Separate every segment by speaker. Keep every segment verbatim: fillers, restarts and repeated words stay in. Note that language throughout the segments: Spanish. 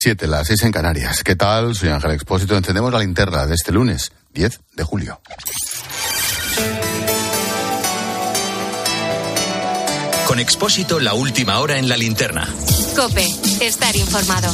Speaker 1: Siete, las seis en Canarias. ¿Qué tal? Soy Ángel Expósito. Encendemos la linterna de este lunes, diez de julio.
Speaker 2: Con Expósito, la última hora en la linterna.
Speaker 3: COPE, estar informado.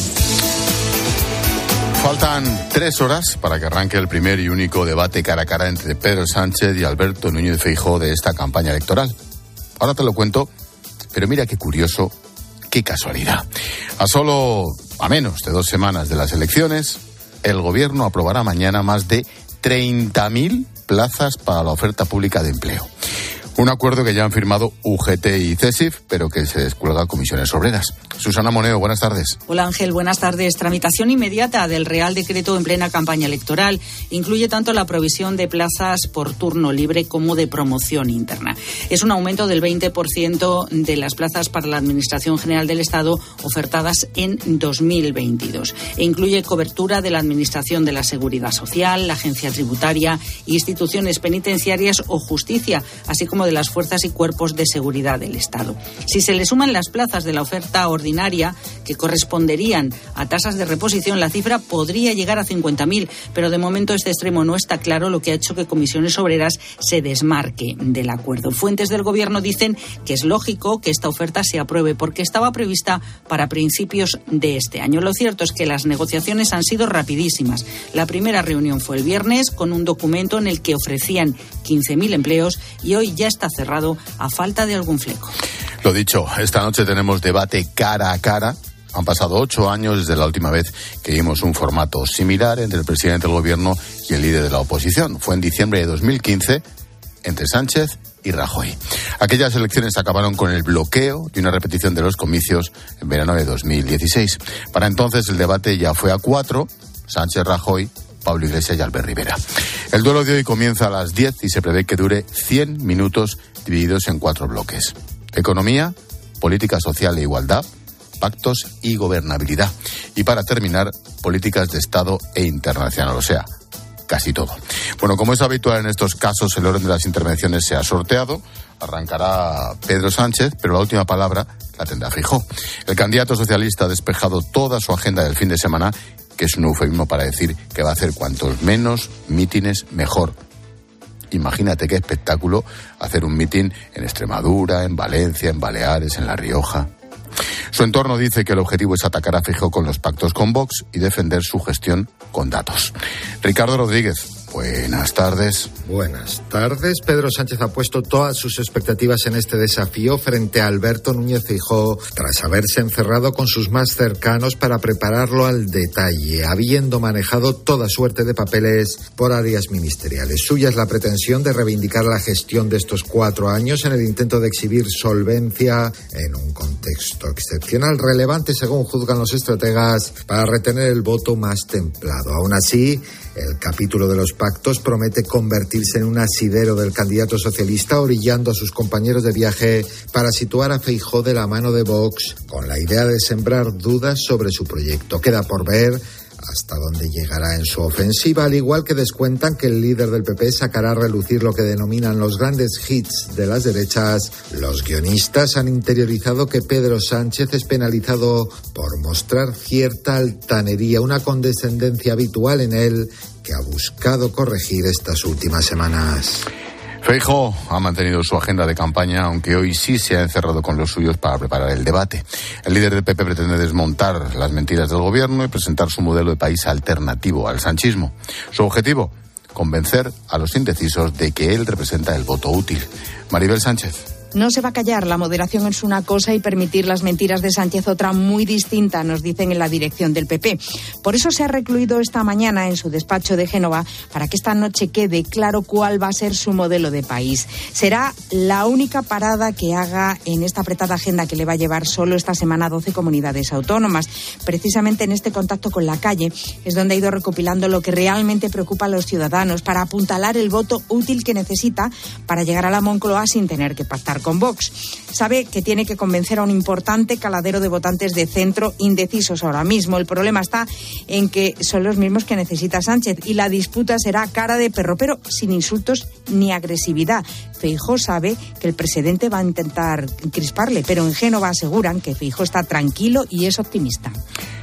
Speaker 1: Faltan tres horas para que arranque el primer y único debate cara a cara entre Pedro Sánchez y Alberto Núñez Feijóo de esta campaña electoral. Ahora te lo cuento, pero mira qué curioso, qué casualidad. A solo, a menos de dos semanas de las elecciones, el gobierno aprobará mañana más de treinta mil plazas para la oferta pública de empleo. Un acuerdo que ya han firmado U G T y CESIF, pero que se descuelga a comisiones obreras. Susana Moneo, buenas tardes.
Speaker 4: Hola Ángel, buenas tardes. Tramitación inmediata del Real Decreto en plena campaña electoral. Incluye tanto la provisión de plazas por turno libre como de promoción interna. Es un aumento del veinte por ciento de las plazas para la Administración General del Estado ofertadas en dos mil veintidós. E incluye cobertura de la Administración de la Seguridad Social, la Agencia Tributaria, instituciones penitenciarias o justicia, así como de las fuerzas y cuerpos de seguridad del Estado. Si se le suman las plazas de la oferta ordinaria, que corresponderían a tasas de reposición, la cifra podría llegar a cincuenta mil, pero de momento este extremo no está claro, lo que ha hecho que Comisiones Obreras se desmarque del acuerdo. Fuentes del Gobierno dicen que es lógico que esta oferta se apruebe porque estaba prevista para principios de este año. Lo cierto es que las negociaciones han sido rapidísimas. La primera reunión fue el viernes con un documento en el que ofrecían quince mil empleos y hoy ya está cerrado a falta de algún fleco.
Speaker 1: Lo dicho, esta noche tenemos debate cara a cara. Han pasado ocho años desde la última vez que vimos un formato similar entre el presidente del gobierno y el líder de la oposición. Fue en diciembre de dos mil quince entre Sánchez y Rajoy. Aquellas elecciones acabaron con el bloqueo y una repetición de los comicios en verano de dos mil dieciséis. Para entonces el debate ya fue a cuatro, Sánchez, Rajoy, Pablo Iglesias y Albert Rivera. El duelo de hoy comienza a las diez y se prevé que dure cien minutos divididos en cuatro bloques. Economía, política social e igualdad, pactos y gobernabilidad. Y para terminar, políticas de Estado e internacional, o sea, casi todo. Bueno, como es habitual en estos casos, el orden de las intervenciones se ha sorteado. Arrancará Pedro Sánchez, pero la última palabra la tendrá Feijóo. El candidato socialista ha despejado toda su agenda del fin de semana, que es un eufemismo para decir que va a hacer cuantos menos mítines mejor. Imagínate qué espectáculo hacer un mitin en Extremadura, en Valencia, en Baleares, en La Rioja. Su entorno dice que el objetivo es atacar a Feijóo con los pactos con Vox y defender su gestión con datos. Ricardo Rodríguez, buenas tardes.
Speaker 5: Buenas tardes. Pedro Sánchez ha puesto todas sus expectativas en este desafío frente a Alberto Núñez Feijóo, tras haberse encerrado con sus más cercanos para prepararlo al detalle, habiendo manejado toda suerte de papeles por áreas ministeriales. Suya es la pretensión de reivindicar la gestión de estos cuatro años en el intento de exhibir solvencia en un contexto excepcional, relevante según juzgan los estrategas, para retener el voto más templado. Aún así, el capítulo de los pactos promete convertirse en un asidero del candidato socialista, orillando a sus compañeros de viaje para situar a Feijóo de la mano de Vox, con la idea de sembrar dudas sobre su proyecto. Queda por ver hasta dónde llegará en su ofensiva, al igual que descuentan que el líder del P P sacará a relucir lo que denominan los grandes hits de las derechas. Los guionistas han interiorizado que Pedro Sánchez es penalizado por mostrar cierta altanería, una condescendencia habitual en él que ha buscado corregir estas últimas semanas.
Speaker 1: Feijóo ha mantenido su agenda de campaña, aunque hoy sí se ha encerrado con los suyos para preparar el debate. El líder del P P pretende desmontar las mentiras del gobierno y presentar su modelo de país alternativo al sanchismo. Su objetivo, convencer a los indecisos de que él representa el voto útil. Maribel Sánchez.
Speaker 6: No se va a callar, la moderación es una cosa y permitir las mentiras de Sánchez otra muy distinta, nos dicen en la dirección del P P. Por eso se ha recluido esta mañana en su despacho de Génova, para que esta noche quede claro cuál va a ser su modelo de país. Será la única parada que haga en esta apretada agenda que le va a llevar solo esta semana a doce comunidades autónomas. Precisamente en este contacto con la calle es donde ha ido recopilando lo que realmente preocupa a los ciudadanos, para apuntalar el voto útil que necesita para llegar a la Moncloa sin tener que pactar con Vox. Sabe que tiene que convencer a un importante caladero de votantes de centro indecisos ahora mismo. El problema está en que son los mismos que necesita Sánchez y la disputa será cara de perro, pero sin insultos ni agresividad. Feijóo sabe que el presidente va a intentar crisparle, pero en Génova aseguran que Feijóo está tranquilo y es optimista.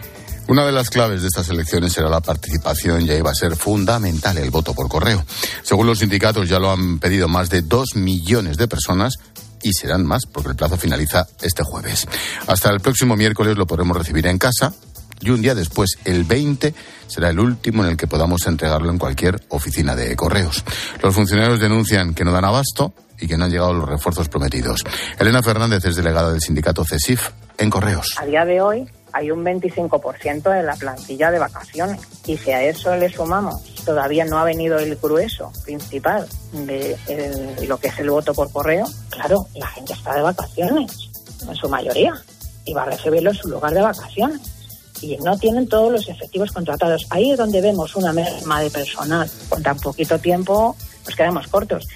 Speaker 1: Una de las claves de estas elecciones será la participación, ya iba a ser fundamental el voto por correo. Según los sindicatos, ya lo han pedido más de dos millones de personas y serán más porque el plazo finaliza este jueves. Hasta el próximo miércoles lo podremos recibir en casa y un día después, el veinte, será el último en el que podamos entregarlo en cualquier oficina de correos. Los funcionarios denuncian que no dan abasto y que no han llegado los refuerzos prometidos. Elena Fernández es delegada del sindicato CESIF en correos.
Speaker 7: A día de hoy hay un veinticinco por ciento de la plantilla de vacaciones y si a eso le sumamos, todavía no ha venido el grueso principal de el, lo que es el voto por correo, claro, la gente está de vacaciones, en su mayoría, y va a recibirlo en su lugar de vacaciones. Y no tienen todos los efectivos contratados. Ahí es donde vemos una merma de personal. Con tan poquito tiempo nos quedamos cortos.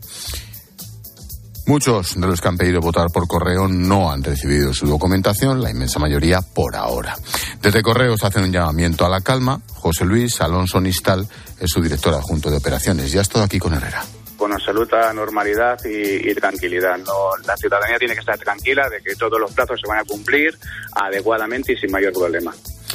Speaker 1: Muchos de los que han pedido votar por correo no han recibido su documentación, la inmensa mayoría por ahora. Desde Correos hacen un llamamiento a la calma. José Luis Alonso Nistal es su director adjunto de operaciones. Ya estoy aquí con Herrera.
Speaker 8: Con absoluta normalidad y, y tranquilidad. No, la ciudadanía tiene que estar tranquila de que todos los plazos se van a cumplir adecuadamente y sin mayor problema.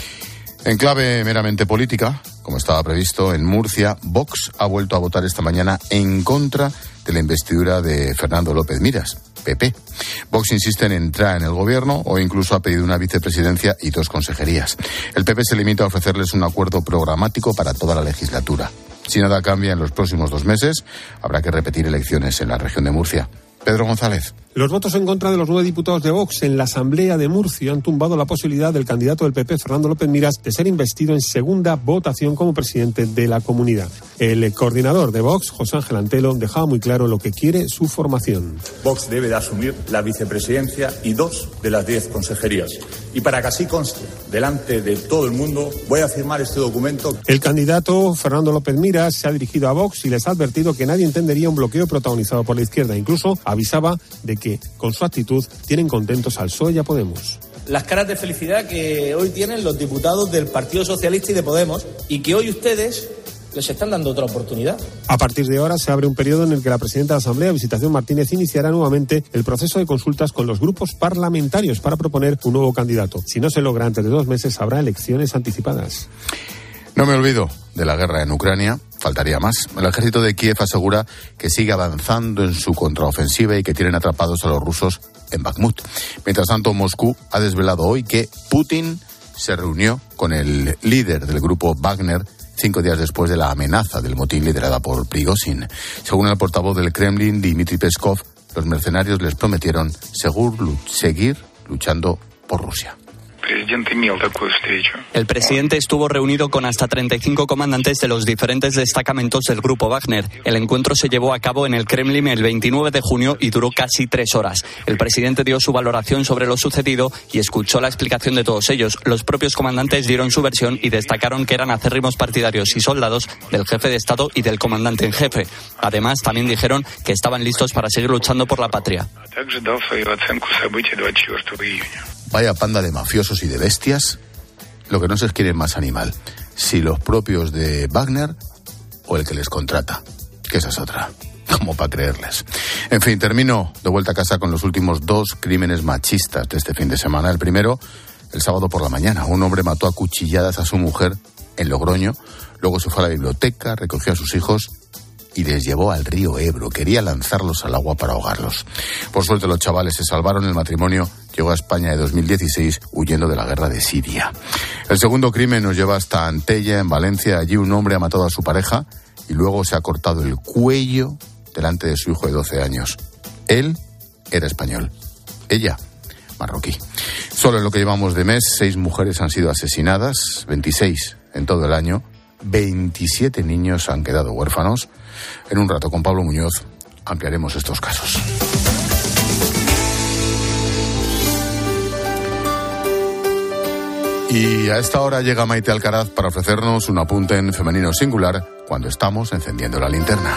Speaker 1: En clave meramente política, como estaba previsto, en Murcia, Vox ha vuelto a votar esta mañana en contra de la investidura de Fernando López Miras, P P. Vox insiste en entrar en el gobierno o incluso ha pedido una vicepresidencia y dos consejerías. El P P se limita a ofrecerles un acuerdo programático para toda la legislatura. Si nada cambia en los próximos dos meses, habrá que repetir elecciones en la región de Murcia. Pedro González.
Speaker 9: Los votos en contra de los nueve diputados de Vox en la Asamblea de Murcia han tumbado la posibilidad del candidato del P P, Fernando López Miras, de ser investido en segunda votación como presidente de la comunidad. El coordinador de Vox, José Ángel Antelo, dejaba muy claro lo que quiere su formación.
Speaker 10: Vox debe de asumir la vicepresidencia y dos de las diez consejerías. Y para que así conste delante de todo el mundo, voy a firmar este documento.
Speaker 9: El candidato, Fernando López Miras, se ha dirigido a Vox y les ha advertido que nadie entendería un bloqueo protagonizado por la izquierda. Incluso avisaba de que, con su actitud, tienen contentos al P S O E y a Podemos.
Speaker 11: Las caras de felicidad que hoy tienen los diputados del Partido Socialista y de Podemos y que hoy ustedes les están dando otra oportunidad.
Speaker 9: A partir de ahora se abre un periodo en el que la presidenta de la Asamblea, Visitación Martínez, iniciará nuevamente el proceso de consultas con los grupos parlamentarios para proponer un nuevo candidato. Si no se logra antes de dos meses, habrá elecciones anticipadas.
Speaker 1: No me olvido de la guerra en Ucrania, faltaría más. El ejército de Kiev asegura que sigue avanzando en su contraofensiva y que tienen atrapados a los rusos en Bakhmut. Mientras tanto, Moscú ha desvelado hoy que Putin se reunió con el líder del grupo Wagner cinco días después de la amenaza del motín liderada por Prigozhin. Según el portavoz del Kremlin, Dmitry Peskov, los mercenarios les prometieron seguro, seguir luchando por Rusia.
Speaker 12: El presidente estuvo reunido con hasta treinta y cinco comandantes de los diferentes destacamentos del grupo Wagner. El encuentro se llevó a cabo en el Kremlin el veintinueve de junio y duró casi tres horas. El presidente dio su valoración sobre lo sucedido y escuchó la explicación de todos ellos. Los propios comandantes dieron su versión y destacaron que eran acérrimos partidarios y soldados del jefe de Estado y del comandante en jefe. Además, también dijeron que estaban listos para seguir luchando por la patria.
Speaker 1: Vaya panda de mafiosos y de bestias. Lo que no se es quién es más animal, si los propios de Wagner o el que les contrata, que esa es otra, como para creerles. En fin, termino de vuelta a casa con los últimos dos crímenes machistas de este fin de semana. El primero, el sábado por la mañana. Un hombre mató a cuchilladas a su mujer en Logroño, luego se fue a la biblioteca, recogió a sus hijos y les llevó al río Ebro. Quería lanzarlos al agua para ahogarlos. Por suerte los chavales se salvaron. El matrimonio llegó a España de dos mil dieciséis huyendo de la guerra de Siria. El segundo crimen nos lleva hasta Antella, en Valencia. Allí un hombre ha matado a su pareja y luego se ha cortado el cuello delante de su hijo de doce años. Él era español, ella marroquí. Solo en lo que llevamos de mes, seis mujeres han sido asesinadas, veintiséis en todo el año. veintisiete niños han quedado huérfanos. En un rato con Pablo Muñoz ampliaremos estos casos. Y a esta hora llega Maite Alcaraz para ofrecernos un apunte en femenino singular cuando estamos encendiendo la linterna.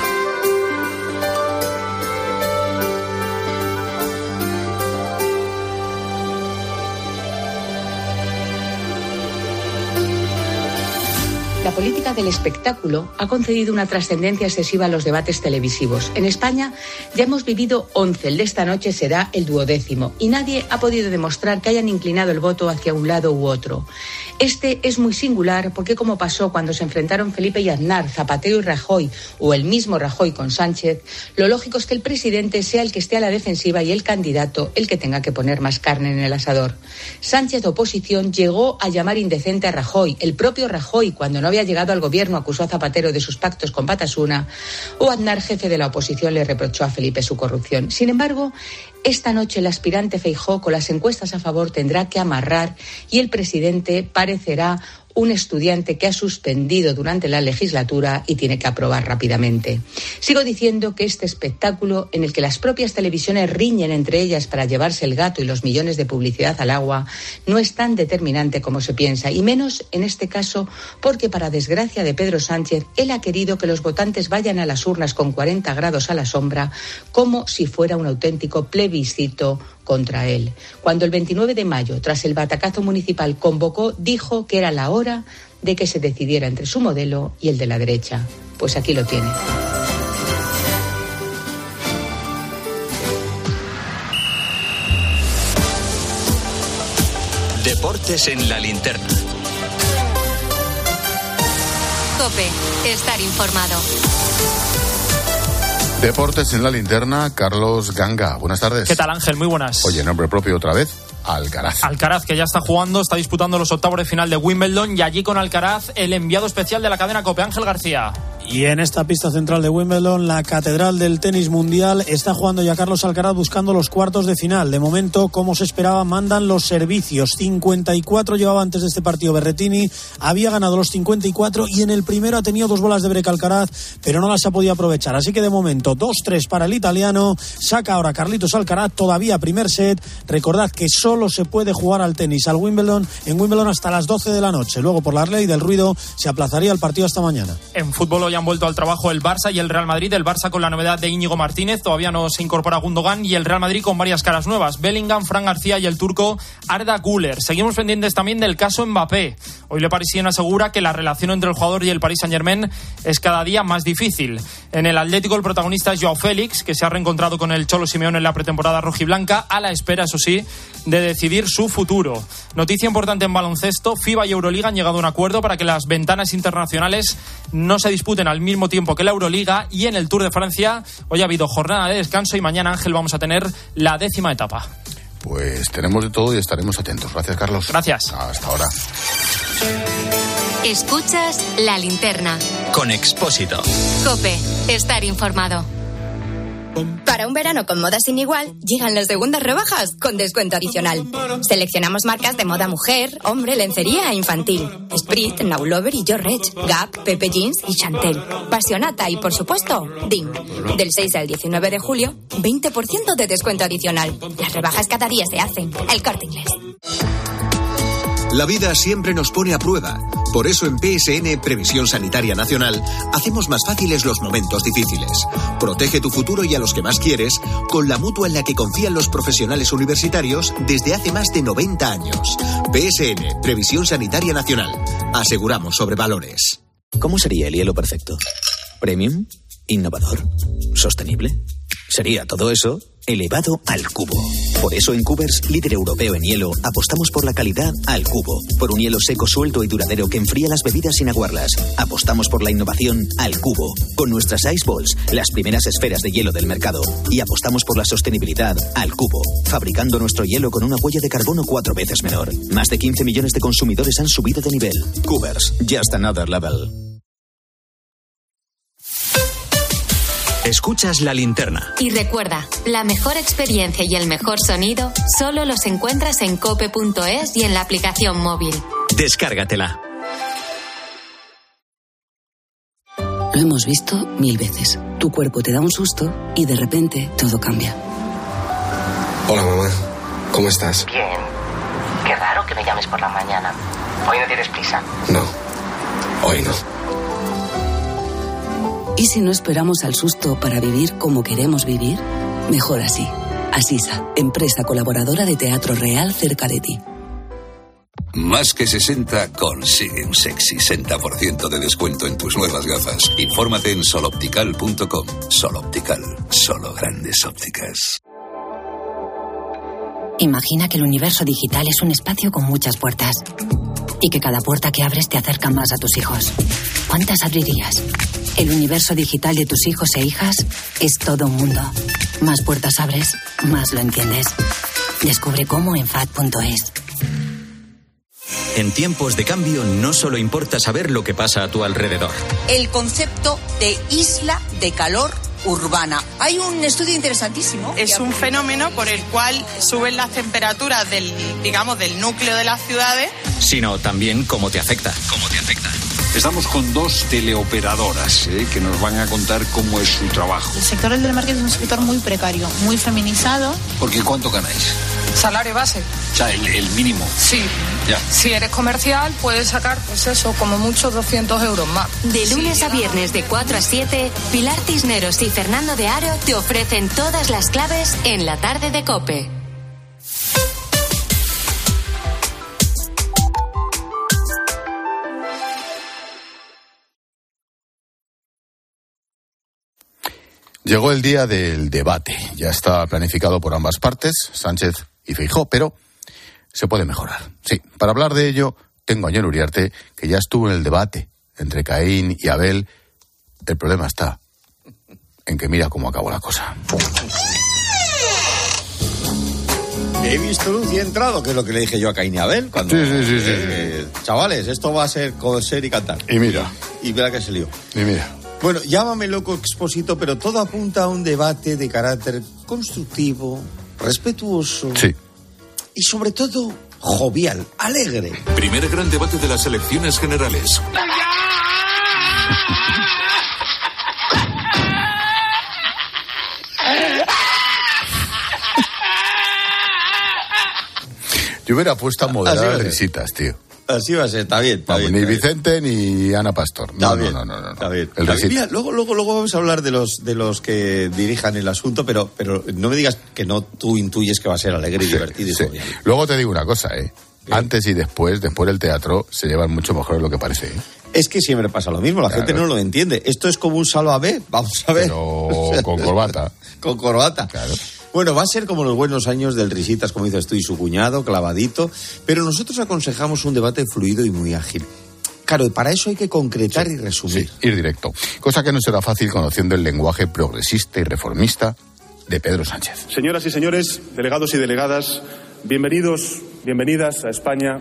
Speaker 13: La política del espectáculo ha concedido una trascendencia excesiva a los debates televisivos. En España ya hemos vivido once, el de esta noche será el duodécimo, y nadie ha podido demostrar que hayan inclinado el voto hacia un lado u otro. Este es muy singular porque, como pasó cuando se enfrentaron Felipe y Aznar, Zapatero y Rajoy, o el mismo Rajoy con Sánchez, lo lógico es que el presidente sea el que esté a la defensiva y el candidato el que tenga que poner más carne en el asador. Sánchez, oposición, llegó a llamar indecente a Rajoy. El propio Rajoy, cuando no había llegado al gobierno, acusó a Zapatero de sus pactos con Batasuna, o Aznar, jefe de la oposición, le reprochó a Felipe su corrupción. Sin embargo, esta noche el aspirante Feijóo, con las encuestas a favor, tendrá que amarrar y el presidente parecerá un estudiante que ha suspendido durante la legislatura y tiene que aprobar rápidamente. Sigo diciendo que este espectáculo, en el que las propias televisiones riñen entre ellas para llevarse el gato y los millones de publicidad al agua, no es tan determinante como se piensa, y menos en este caso porque, para desgracia de Pedro Sánchez, él ha querido que los votantes vayan a las urnas con cuarenta grados a la sombra, como si fuera un auténtico plebiscito contra él. Cuando el veintinueve de mayo, tras el batacazo municipal, convocó, dijo que era la hora de que se decidiera entre su modelo y el de la derecha. Pues aquí lo tiene.
Speaker 2: Deportes en la linterna.
Speaker 3: COPE, estar informado.
Speaker 1: Deportes en la linterna, Carlos Ganga. Buenas tardes.
Speaker 14: ¿Qué tal, Ángel? Muy buenas.
Speaker 1: Oye, nombre propio otra vez, Alcaraz.
Speaker 14: Alcaraz, que ya está jugando, está disputando los octavos de final de Wimbledon, y allí con Alcaraz, el enviado especial de la cadena COPE, Ángel García.
Speaker 15: Y en esta pista central de Wimbledon, la catedral del tenis mundial, está jugando ya Carlos Alcaraz buscando los cuartos de final. De momento, como se esperaba, mandan los servicios. cincuenta y cuatro llevaba antes de este partido Berrettini, había ganado los cincuenta y cuatro y en el primero ha tenido dos bolas de break Alcaraz, pero no las ha podido aprovechar. Así que de momento, dos tres para el italiano. Saca ahora Carlitos Alcaraz, todavía primer set. Recordad que solo se puede jugar al tenis al Wimbledon, en Wimbledon hasta las doce de la noche. Luego, por la ley del ruido, se aplazaría el partido hasta mañana.
Speaker 14: En fútbol hoy han vuelto al trabajo el Barça y el Real Madrid. El Barça con la novedad de Íñigo Martínez, todavía no se incorpora Gundogan, y el Real Madrid con varias caras nuevas: Bellingham, Fran García y el turco Arda Güler. Seguimos pendientes también del caso Mbappé. Hoy Le Parisien asegura que la relación entre el jugador y el Paris Saint-Germain es cada día más difícil. En el Atlético, el protagonista es Joao Félix, que se ha reencontrado con el Cholo Simeone en la pretemporada rojiblanca, a la espera, eso sí, de decidir su futuro. Noticia importante en baloncesto: FIBA y Euroliga han llegado a un acuerdo para que las ventanas internacionales no se disputen al mismo tiempo que la Euroliga. Y en el Tour de Francia hoy ha habido jornada de descanso y mañana, Ángel, vamos a tener la décima etapa.
Speaker 1: Pues tenemos de todo y estaremos atentos. Gracias, Carlos.
Speaker 14: Gracias.
Speaker 1: Hasta ahora.
Speaker 3: Escuchas La Linterna.
Speaker 2: Con Expósito.
Speaker 3: COPE, estar informado.
Speaker 16: Para un verano con moda sin igual, llegan las segundas rebajas con descuento adicional. Seleccionamos marcas de moda mujer, hombre, lencería e infantil. Sprit, Now Lover y George, Gap, Pepe Jeans y Chantel. Passionata y, por supuesto, D I M. Del seis al diecinueve de julio, veinte por ciento de descuento adicional. Las rebajas cada día se hacen. El Corte Inglés.
Speaker 17: La vida siempre nos pone a prueba. Por eso en P S N, Previsión Sanitaria Nacional, hacemos más fáciles los momentos difíciles. Protege tu futuro y a los que más quieres con la mutua en la que confían los profesionales universitarios desde hace más de noventa años. P S N, Previsión Sanitaria Nacional. Aseguramos sobre valores.
Speaker 18: ¿Cómo sería el hielo perfecto? ¿Premium? ¿Innovador? ¿Sostenible? Sería todo eso elevado al cubo. Por eso en Cubers, líder europeo en hielo, apostamos por la calidad al cubo. Por un hielo seco, suelto y duradero que enfría las bebidas sin aguarlas. Apostamos por la innovación al cubo. Con nuestras Ice Balls, las primeras esferas de hielo del mercado. Y apostamos por la sostenibilidad al cubo. Fabricando nuestro hielo con una huella de carbono cuatro veces menor. Más de quince millones de consumidores han subido de nivel. Cubers, just another level.
Speaker 2: Escuchas La Linterna.
Speaker 3: Y recuerda, la mejor experiencia y el mejor sonido solo los encuentras en cope punto es y en la aplicación móvil.
Speaker 2: Descárgatela.
Speaker 19: Lo hemos visto mil veces. Tu cuerpo te da un susto y de repente todo cambia.
Speaker 20: Hola, mamá. ¿Cómo estás?
Speaker 21: Bien. Qué raro que me llames por la mañana. ¿Hoy no tienes prisa?
Speaker 20: No. Hoy no.
Speaker 19: ¿Y si no esperamos al susto para vivir como queremos vivir? Mejor así. Asisa, empresa colaboradora de Teatro Real cerca de ti.
Speaker 4: Más que sesenta consigue un sexy sesenta por ciento de descuento en tus nuevas gafas. Infórmate en sol optical punto com. Sol Optical, solo grandes ópticas.
Speaker 19: Imagina que el universo digital es un espacio con muchas puertas y que cada puerta que abres te acerca más a tus hijos. ¿Cuántas abrirías? El universo digital de tus hijos e hijas es todo un mundo. Más puertas abres, más lo entiendes. Descubre cómo en F A D punto es.
Speaker 2: En tiempos de cambio no solo importa saber lo que pasa a tu alrededor.
Speaker 22: El concepto de isla de calor urbana. Hay un estudio interesantísimo.
Speaker 23: Es un fenómeno por el cual suben las temperaturas del, digamos, del núcleo de las ciudades.
Speaker 2: Sino también cómo te afecta. Cómo te afecta.
Speaker 24: Estamos con dos teleoperadoras ¿eh? que nos van a contar cómo es su trabajo.
Speaker 23: El sector del marketing es un sector muy precario, muy feminizado.
Speaker 24: Porque ¿cuánto ganáis?
Speaker 23: Salario base.
Speaker 24: O sea, el, el mínimo.
Speaker 23: Sí.
Speaker 24: Ya.
Speaker 23: Si eres comercial, puedes sacar, pues eso, como mucho doscientos euros más.
Speaker 3: De lunes sí, a viernes de cuatro a siete, Pilar Cisneros y Fernando de Aro te ofrecen todas las claves en la tarde de COPE.
Speaker 1: Llegó el día del debate. Ya está planificado por ambas partes, Sánchez y Feijóo, pero se puede mejorar. Sí, para hablar de ello, tengo a Jon Uriarte, que ya estuvo en el debate entre Caín y Abel. El problema está en que mira cómo acabó la cosa.
Speaker 25: He visto luz y he entrado, que es lo que le dije yo a Caín y Abel. Cuando,
Speaker 1: sí, sí, sí, sí,
Speaker 25: eh, sí. Chavales, esto va a ser coser y cantar.
Speaker 1: Y mira.
Speaker 25: Y, y mira que se lió.
Speaker 1: Y mira.
Speaker 25: Bueno, llámame loco Expósito, pero todo apunta a un debate de carácter constructivo, respetuoso.
Speaker 1: Sí.
Speaker 25: Y sobre todo, jovial, alegre.
Speaker 4: Primer gran debate de las elecciones generales.
Speaker 1: Yo hubiera puesto a moderar risitas, tío.
Speaker 25: Así va a ser, está bien. Está
Speaker 1: Vamos,
Speaker 25: bien
Speaker 1: ni
Speaker 25: está
Speaker 1: Vicente bien. ni Ana Pastor. No,
Speaker 25: está
Speaker 1: no,
Speaker 25: bien,
Speaker 1: no, no, no, no.
Speaker 25: Está bien.
Speaker 1: El
Speaker 25: Está bien. Mira, luego, luego, luego vamos a hablar de los de los que dirijan el asunto, pero, pero no me digas que no tú intuyes que va a ser alegre y
Speaker 1: sí,
Speaker 25: divertido y
Speaker 1: sí.
Speaker 25: jovial.
Speaker 1: Luego te digo una cosa, ¿eh? ¿Qué? Antes y después, después del teatro, se llevan mucho mejor de lo que parece, ¿eh?
Speaker 25: Es que siempre pasa lo mismo, la claro. gente no lo entiende. Esto es como un Sálvame, vamos a ver.
Speaker 1: Pero o sea, con corbata.
Speaker 25: Con corbata.
Speaker 1: Claro.
Speaker 25: Bueno, va a ser como los buenos años del Risitas, como dices tú, y su cuñado, clavadito. Pero nosotros aconsejamos un debate fluido y muy ágil. Claro, y para eso hay que concretar sí, y resumir.
Speaker 1: Sí, ir directo. Cosa que no será fácil conociendo el lenguaje progresista y reformista de Pedro Sánchez.
Speaker 26: Señoras y señores, delegados y delegadas, bienvenidos, bienvenidas a España.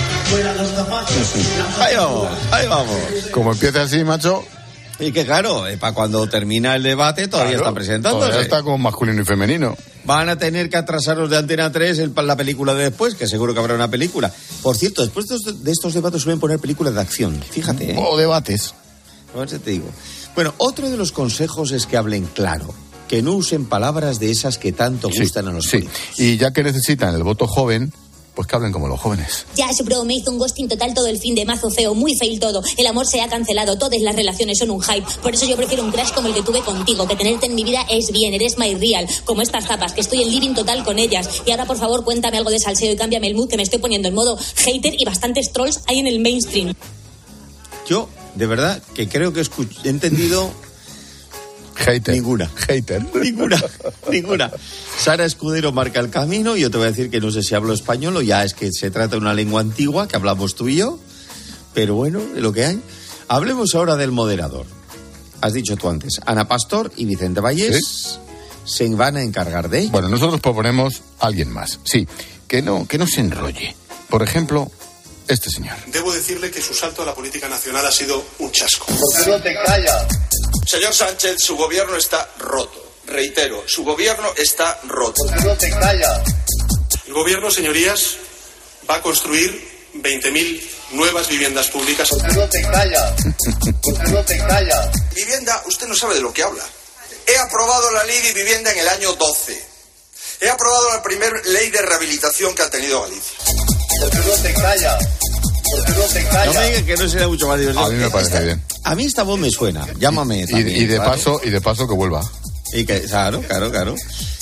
Speaker 25: Ahí vamos, ahí vamos.
Speaker 1: Como empieza así, macho...
Speaker 25: Y que claro, eh, para cuando termina el debate todavía
Speaker 1: claro,
Speaker 25: está presentándose.
Speaker 1: Todavía está con masculino y femenino.
Speaker 25: Van a tener que atrasaros de Antena tres el, la película de después, que seguro que habrá una película. Por cierto, después de estos, de estos debates suelen poner películas de acción, fíjate. ¿eh?
Speaker 1: O debates.
Speaker 25: A ver si te digo. Bueno, otro de los consejos es que hablen claro, que no usen palabras de esas que tanto gustan
Speaker 1: sí,
Speaker 25: a los
Speaker 1: sí.
Speaker 25: políticos.
Speaker 1: Y ya que necesitan el voto joven... Pues que hablen como los jóvenes.
Speaker 27: Ya, su bro, me hizo un ghosting total todo el fin de mazo feo, muy fail todo. El amor se ha cancelado, todas las relaciones son un hype. Por eso yo prefiero un crash como el que tuve contigo, que tenerte en mi vida es bien, eres my real. Como estas zapas, que estoy en living total con ellas. Y ahora, por favor, cuéntame algo de salseo y cámbiame el mood, que me estoy poniendo en modo hater y bastantes trolls hay en el mainstream.
Speaker 25: Yo, de verdad, que creo que escuch- he entendido...
Speaker 1: Hater.
Speaker 25: Ninguna.
Speaker 1: Hater.
Speaker 25: Ninguna, ninguna. Sara Escudero marca el camino. Yo te voy a decir que no sé si hablo español o ya es que se trata de una lengua antigua que hablamos tú y yo. Pero bueno, es lo que hay. Hablemos ahora del moderador. Has dicho tú antes, Ana Pastor y Vicente Vallés ¿sí? se van a encargar de ello.
Speaker 1: Bueno, nosotros proponemos a alguien más. Sí, que no, que no se enrolle. Por ejemplo, este señor.
Speaker 28: Debo decirle que su salto a la política nacional ha sido un chasco.
Speaker 29: ¿Por qué no te callas?
Speaker 30: Señor Sánchez, su gobierno está roto. Reitero, su gobierno está roto.
Speaker 29: ¿Por qué no te callas?
Speaker 28: El gobierno, señorías, va a construir veinte mil nuevas viviendas públicas.
Speaker 29: ¿Por qué no te callas? ¿Por qué no te callas?
Speaker 30: Vivienda, usted no sabe de lo que habla. He aprobado la ley de vivienda en el año doce. He aprobado la primera ley de rehabilitación que ha tenido Galicia.
Speaker 29: ¿Por qué no te callas? ¿Por qué no te callas?
Speaker 25: No me digas que no será mucho más divertido.
Speaker 1: A mí me parece
Speaker 25: esta,
Speaker 1: bien.
Speaker 25: A mí esta voz me suena. Llámame.
Speaker 1: Y,
Speaker 25: también,
Speaker 1: y de
Speaker 25: ¿vale?
Speaker 1: paso y de paso que vuelva.
Speaker 25: Y que, claro, claro, claro.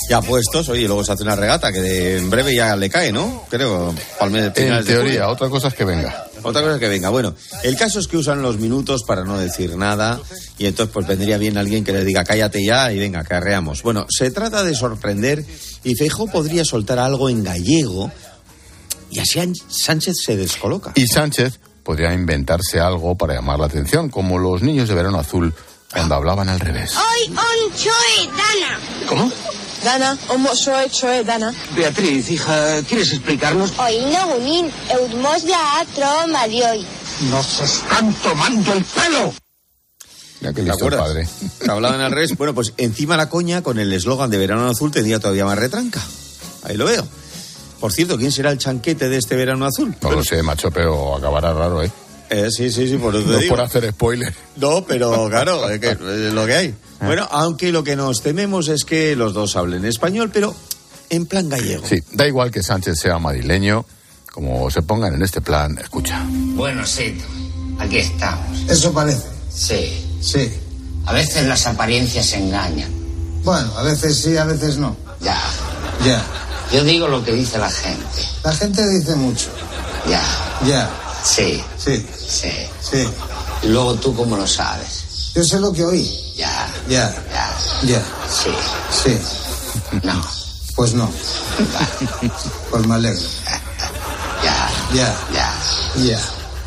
Speaker 25: ya puestos, oye, luego se hace una regata que de, en breve ya le cae, ¿no? Creo, al mes de
Speaker 1: En teoría,
Speaker 25: de
Speaker 1: otra cosa es que venga.
Speaker 25: Otra cosa es que venga. Bueno, el caso es que usan los minutos para no decir nada y entonces pues vendría bien alguien que les diga cállate ya y venga, que arreamos. Bueno, se trata de sorprender y Feijóo podría soltar algo en gallego y así Sánchez se descoloca.
Speaker 1: Y Sánchez podría inventarse algo para llamar la atención, como los niños de Verano Azul cuando hablaban al revés.
Speaker 5: Hoy on choe Dana.
Speaker 24: ¿Cómo?
Speaker 5: Dana, homo soe choe Dana.
Speaker 24: Beatriz, hija, ¿quieres explicarnos?
Speaker 5: Hoy no unin, eudmos la troma de hoy.
Speaker 24: ¡Nos están tomando el pelo!
Speaker 1: Ya que listo el padre.
Speaker 25: Que hablaban al revés. Bueno, pues encima la coña con el eslogan de Verano Azul tendría todavía más retranca. Ahí lo veo. Por cierto, ¿quién será el chanquete de este Verano Azul?
Speaker 1: No
Speaker 25: pero...
Speaker 1: lo sé, macho, pero acabará raro, ¿eh?
Speaker 25: Eh, sí, sí, sí, por eso te
Speaker 1: no
Speaker 25: digo.
Speaker 1: por hacer spoiler.
Speaker 25: No, pero claro, es, que, es lo que hay. Bueno, aunque lo que nos tememos es que los dos hablen español, pero en plan gallego.
Speaker 1: Sí, da igual que Sánchez sea madrileño, como se pongan en este plan, escucha.
Speaker 6: Bueno, sí, aquí estamos.
Speaker 29: ¿Eso parece?
Speaker 6: Sí.
Speaker 29: Sí.
Speaker 6: A veces las apariencias engañan.
Speaker 29: Bueno, a veces sí, a veces no.
Speaker 6: Ya.
Speaker 29: Ya.
Speaker 6: Yo digo lo que dice la gente.
Speaker 29: La gente dice mucho.
Speaker 6: Ya.
Speaker 29: Ya.
Speaker 6: Sí.
Speaker 29: Sí.
Speaker 6: Sí.
Speaker 29: Sí.
Speaker 6: Y luego tú, ¿cómo lo sabes?
Speaker 29: Yo sé lo que oí.
Speaker 6: Ya.
Speaker 29: Ya.
Speaker 6: Ya.
Speaker 29: Ya.
Speaker 6: Sí.
Speaker 29: Sí.
Speaker 6: No.
Speaker 29: Pues no.
Speaker 6: Vale.
Speaker 29: Pues me alegro.
Speaker 6: Ya.
Speaker 29: Ya.
Speaker 6: Ya.
Speaker 29: Ya.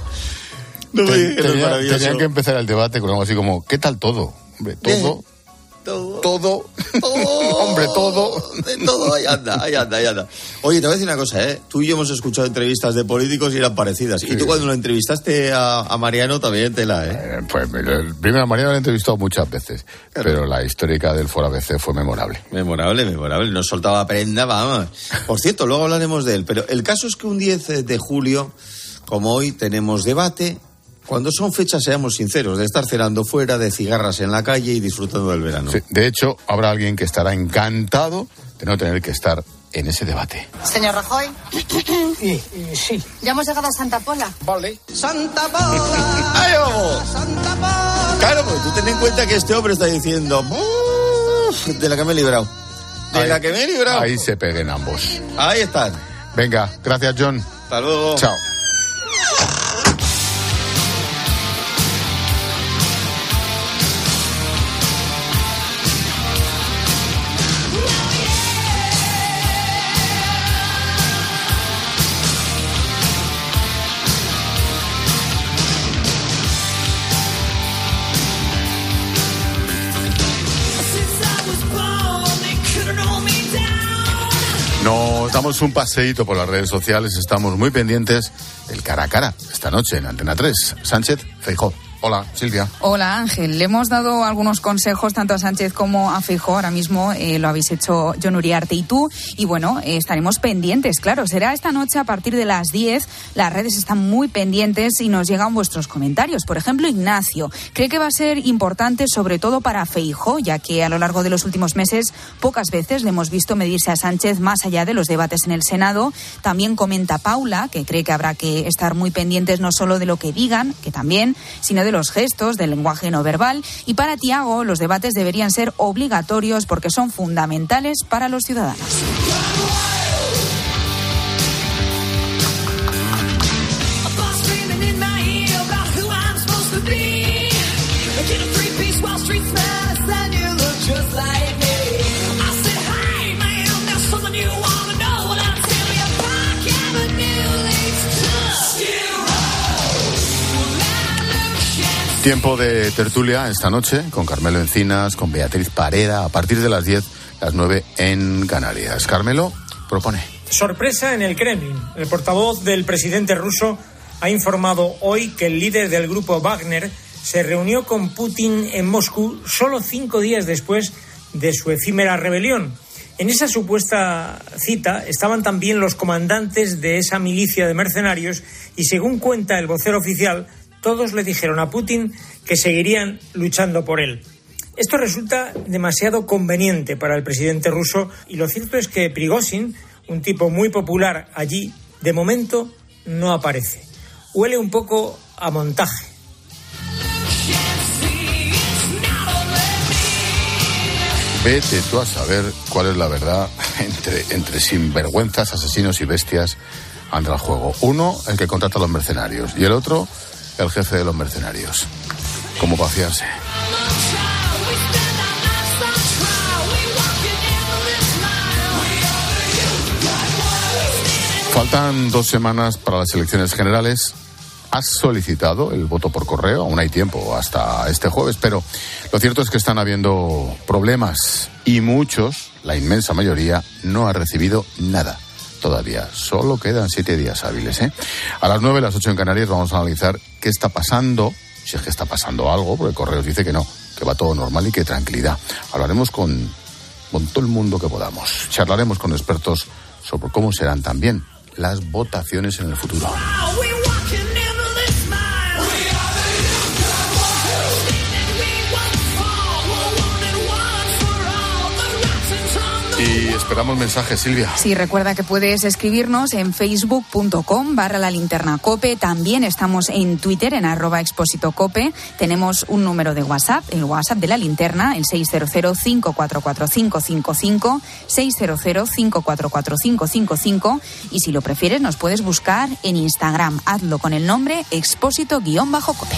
Speaker 25: No me
Speaker 1: Ten,
Speaker 25: digas,
Speaker 1: tenía,
Speaker 25: maravilloso.
Speaker 1: tenían que empezar el debate con algo así como, ¿qué tal todo? Hombre, todo...
Speaker 25: Todo.
Speaker 1: Todo.
Speaker 25: Todo.
Speaker 1: Hombre, todo.
Speaker 25: De todo, ahí anda, ahí anda, ahí anda. Oye, te voy a decir una cosa, ¿eh? Tú y yo hemos escuchado entrevistas de políticos y eran parecidas. Sí. Y tú cuando lo entrevistaste a, a Mariano también te la, ¿eh?
Speaker 1: eh pues el, primero a Mariano lo he entrevistado muchas veces, claro. Pero la histórica del Foro A B C fue memorable.
Speaker 25: Memorable, memorable. Nos soltaba prenda, vamos. Por cierto, luego hablaremos de él. Pero el caso es que un diez de julio, como hoy, tenemos debate. Cuando son fechas, seamos sinceros, de estar cenando fuera, de cigarras en la calle y disfrutando del verano.
Speaker 1: Sí, de hecho, habrá alguien que estará encantado de no tener que estar en ese debate.
Speaker 7: Señor Rajoy.
Speaker 24: Sí, sí.
Speaker 7: Ya hemos llegado a Santa Pola.
Speaker 24: Vale.
Speaker 7: Santa Pola.
Speaker 25: ¡Ay, vamos!
Speaker 7: Santa Pola.
Speaker 25: Claro, pues tú ten en cuenta que este hombre está diciendo, de la que me he librado. De
Speaker 1: ahí,
Speaker 25: la que me he librado.
Speaker 1: Ahí se peguen ambos.
Speaker 25: Ahí están.
Speaker 1: Venga, gracias, John.
Speaker 25: Hasta luego.
Speaker 1: Chao. Nos damos un paseíto por las redes sociales, estamos muy pendientes del cara a cara esta noche en Antena tres. Sánchez, Feijóo. Hola, Silvia.
Speaker 8: Hola, Ángel. Le hemos dado algunos consejos tanto a Sánchez como a Feijóo. Ahora mismo eh, lo habéis hecho Jon Uriarte y tú. Y bueno, eh, estaremos pendientes, claro. Será esta noche a partir de las diez. Las redes están muy pendientes y nos llegan vuestros comentarios. Por ejemplo, Ignacio cree que va a ser importante sobre todo para Feijóo, ya que a lo largo de los últimos meses pocas veces le hemos visto medirse a Sánchez más allá de los debates en el Senado. También comenta Paula, que cree que habrá que estar muy pendientes no solo de lo que digan, que también, sino de los gestos, del lenguaje no verbal. Y para Tiago, los debates deberían ser obligatorios porque son fundamentales para los ciudadanos.
Speaker 1: Tiempo de tertulia esta noche con Carmelo Encinas, con Beatriz Parera, a partir de las diez, las nueve en Canarias. Carmelo propone.
Speaker 9: Sorpresa en el Kremlin. El portavoz del presidente ruso ha informado hoy que el líder del grupo Wagner se reunió con Putin en Moscú solo cinco días después de su efímera rebelión. En esa supuesta cita estaban también los comandantes de esa milicia de mercenarios y, según cuenta el vocero oficial, todos le dijeron a Putin que seguirían luchando por él. Esto resulta demasiado conveniente para el presidente ruso y lo cierto es que Prigozhin, un tipo muy popular allí, de momento no aparece. Huele un poco a montaje.
Speaker 1: Vete tú a saber cuál es la verdad entre, entre sinvergüenzas, asesinos y bestias ante el juego. Uno, el que contrata a los mercenarios, y el otro, el jefe de los mercenarios. ¿Cómo para fiarse? Faltan dos semanas para las elecciones generales. Has solicitado el voto por correo, aún hay tiempo hasta este jueves, pero lo cierto es que están habiendo problemas y muchos, la inmensa mayoría, no ha recibido nada todavía. Solo quedan siete días hábiles, ¿eh? A las nueve, las ocho en Canarias, vamos a analizar qué está pasando, si es que está pasando algo, porque Correos dice que no, que va todo normal y que tranquilidad. Hablaremos con, con todo el mundo que podamos. Charlaremos con expertos sobre cómo serán también las votaciones en el futuro. Y esperamos mensajes, Silvia.
Speaker 8: Sí, recuerda que puedes escribirnos en facebook.com barra la linterna cope. También estamos en Twitter, en arroba expósito cope. Tenemos un número de WhatsApp, el WhatsApp de la linterna, el seis cero cero, cinco cuatro cuatro, cinco cinco cinco, seis cero cero, cinco cuatro cuatro, cinco cinco cinco. Y si lo prefieres, nos puedes buscar en Instagram. Hazlo con el nombre expósito-cope.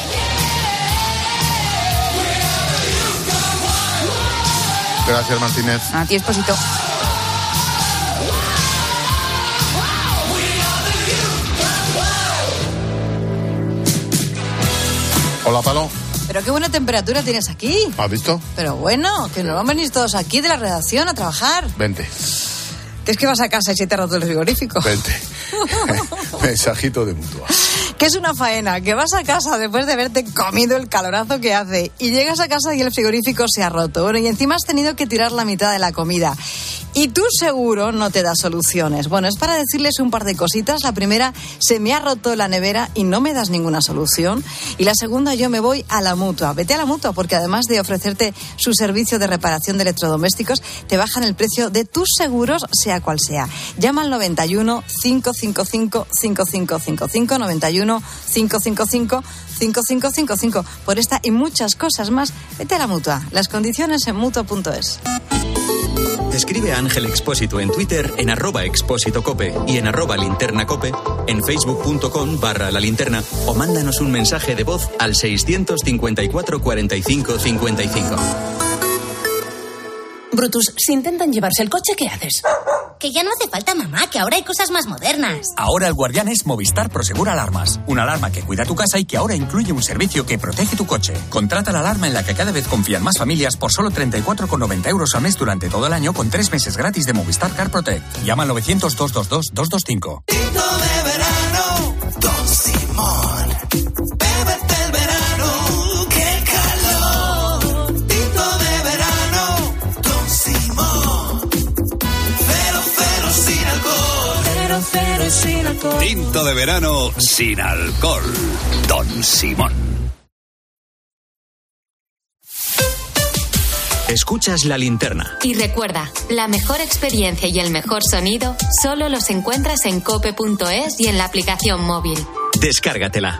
Speaker 1: Gracias, Martínez.
Speaker 8: A ti, Expósito.
Speaker 1: Hola, Palo.
Speaker 10: Pero qué buena temperatura tienes aquí.
Speaker 1: ¿Has visto?
Speaker 10: Pero bueno, que nos vamos a venir todos aquí de la redacción a trabajar.
Speaker 1: Vente.
Speaker 10: ¿Qué es que vas a casa y se te ha roto el frigorífico?
Speaker 1: Vente. Mensajito de Mutua.
Speaker 10: Que es una faena, que vas a casa después de haberte comido el calorazo que hace y llegas a casa y el frigorífico se ha roto. Bueno, y encima has tenido que tirar la mitad de la comida. Y tú seguro no te das soluciones. Bueno, es para decirles un par de cositas. La primera, se me ha roto la nevera y no me das ninguna solución. Y la segunda, yo me voy a la Mutua. Vete a la Mutua porque además de ofrecerte su servicio de reparación de electrodomésticos, te bajan el precio de tus seguros, sea cual sea. Llama al noventa y uno, cinco cinco cinco, cinco cinco cinco cinco, noventa y uno, cinco cinco cinco, cinco cinco cinco cinco. Por esta y muchas cosas más, vete a la Mutua. Las condiciones en mutua punto es.
Speaker 2: Escribe a Ángel Expósito en Twitter, en arroba expósito cope y en arroba linterna cope, en facebook.com barra la linterna o mándanos un mensaje de voz al seiscientos cincuenta y cuatro, cuarenta y cinco, cincuenta y cinco.
Speaker 11: Brutus, si intentan llevarse el coche, ¿qué haces?
Speaker 27: Que ya no hace falta, mamá, que ahora hay cosas más modernas.
Speaker 12: Ahora el guardián es Movistar Prosegur Alarmas. Una alarma que cuida tu casa y que ahora incluye un servicio que protege tu coche. Contrata la alarma en la que cada vez confían más familias por solo treinta y cuatro con noventa euros al mes durante todo el año con tres meses gratis de Movistar Car Protect. Llama al novecientos, doscientos veintidós, doscientos veinticinco.
Speaker 7: Tinto de verano, Don Simón. Bébete el verano, qué calor. Tinto de verano, Don Simón. Cero, cero sin alcohol. Cero, cero sin alcohol.
Speaker 4: Tinto de verano sin alcohol. Don Simón.
Speaker 2: Escuchas La Linterna.
Speaker 3: Y recuerda, la mejor experiencia y el mejor sonido solo los encuentras en cope punto es y en la aplicación móvil.
Speaker 2: Descárgatela.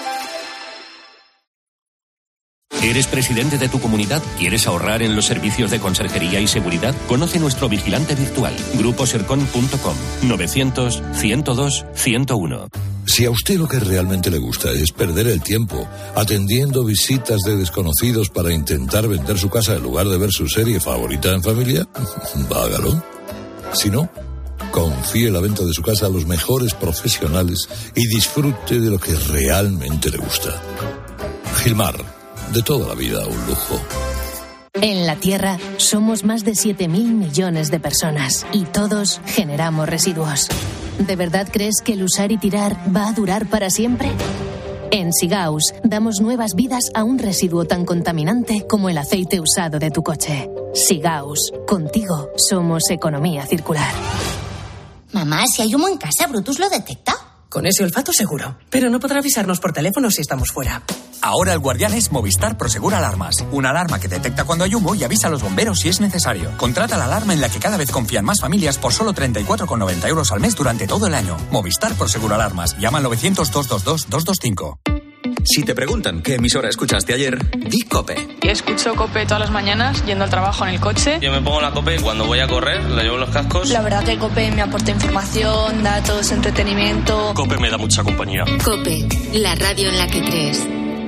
Speaker 13: ¿Eres presidente de tu comunidad? ¿Quieres ahorrar en los servicios de conserjería y seguridad? Conoce nuestro vigilante virtual, grupo sercon punto com, novecientos, ciento dos, ciento uno.
Speaker 14: Si a usted lo que realmente le gusta es perder el tiempo atendiendo visitas de desconocidos para intentar vender su casa en lugar de ver su serie favorita en familia, hágalo. Si no, confíe la venta de su casa a los mejores profesionales y disfrute de lo que realmente le gusta. Gilmar, de toda la vida un lujo.
Speaker 15: En la Tierra somos más de siete mil millones de personas y todos generamos residuos. ¿De verdad crees que el usar y tirar va a durar para siempre? En Sigaus damos nuevas vidas a un residuo tan contaminante como el aceite usado de tu coche. Sigaus, contigo somos economía circular.
Speaker 27: Mamá, si hay humo en casa, ¿Brutus lo detecta?
Speaker 11: Con ese olfato seguro, pero no podrá avisarnos por teléfono si estamos fuera.
Speaker 12: Ahora el guardián es Movistar Prosegur Alarmas. Una alarma que detecta cuando hay humo y avisa a los bomberos si es necesario. Contrata la alarma en la que cada vez confían más familias por solo treinta y cuatro con noventa euros al mes durante todo el año. Movistar Prosegur Alarmas. Llama al novecientos, doscientos veintidós, doscientos veinticinco.
Speaker 2: Si te preguntan qué emisora escuchaste ayer, di COPE.
Speaker 16: Escucho COPE todas las mañanas yendo al trabajo en el coche.
Speaker 17: Yo me pongo la COPE cuando voy a correr, le llevo los cascos.
Speaker 16: La verdad que COPE me aporta información, datos, entretenimiento.
Speaker 17: COPE me da mucha compañía.
Speaker 3: COPE, la radio en la que crees.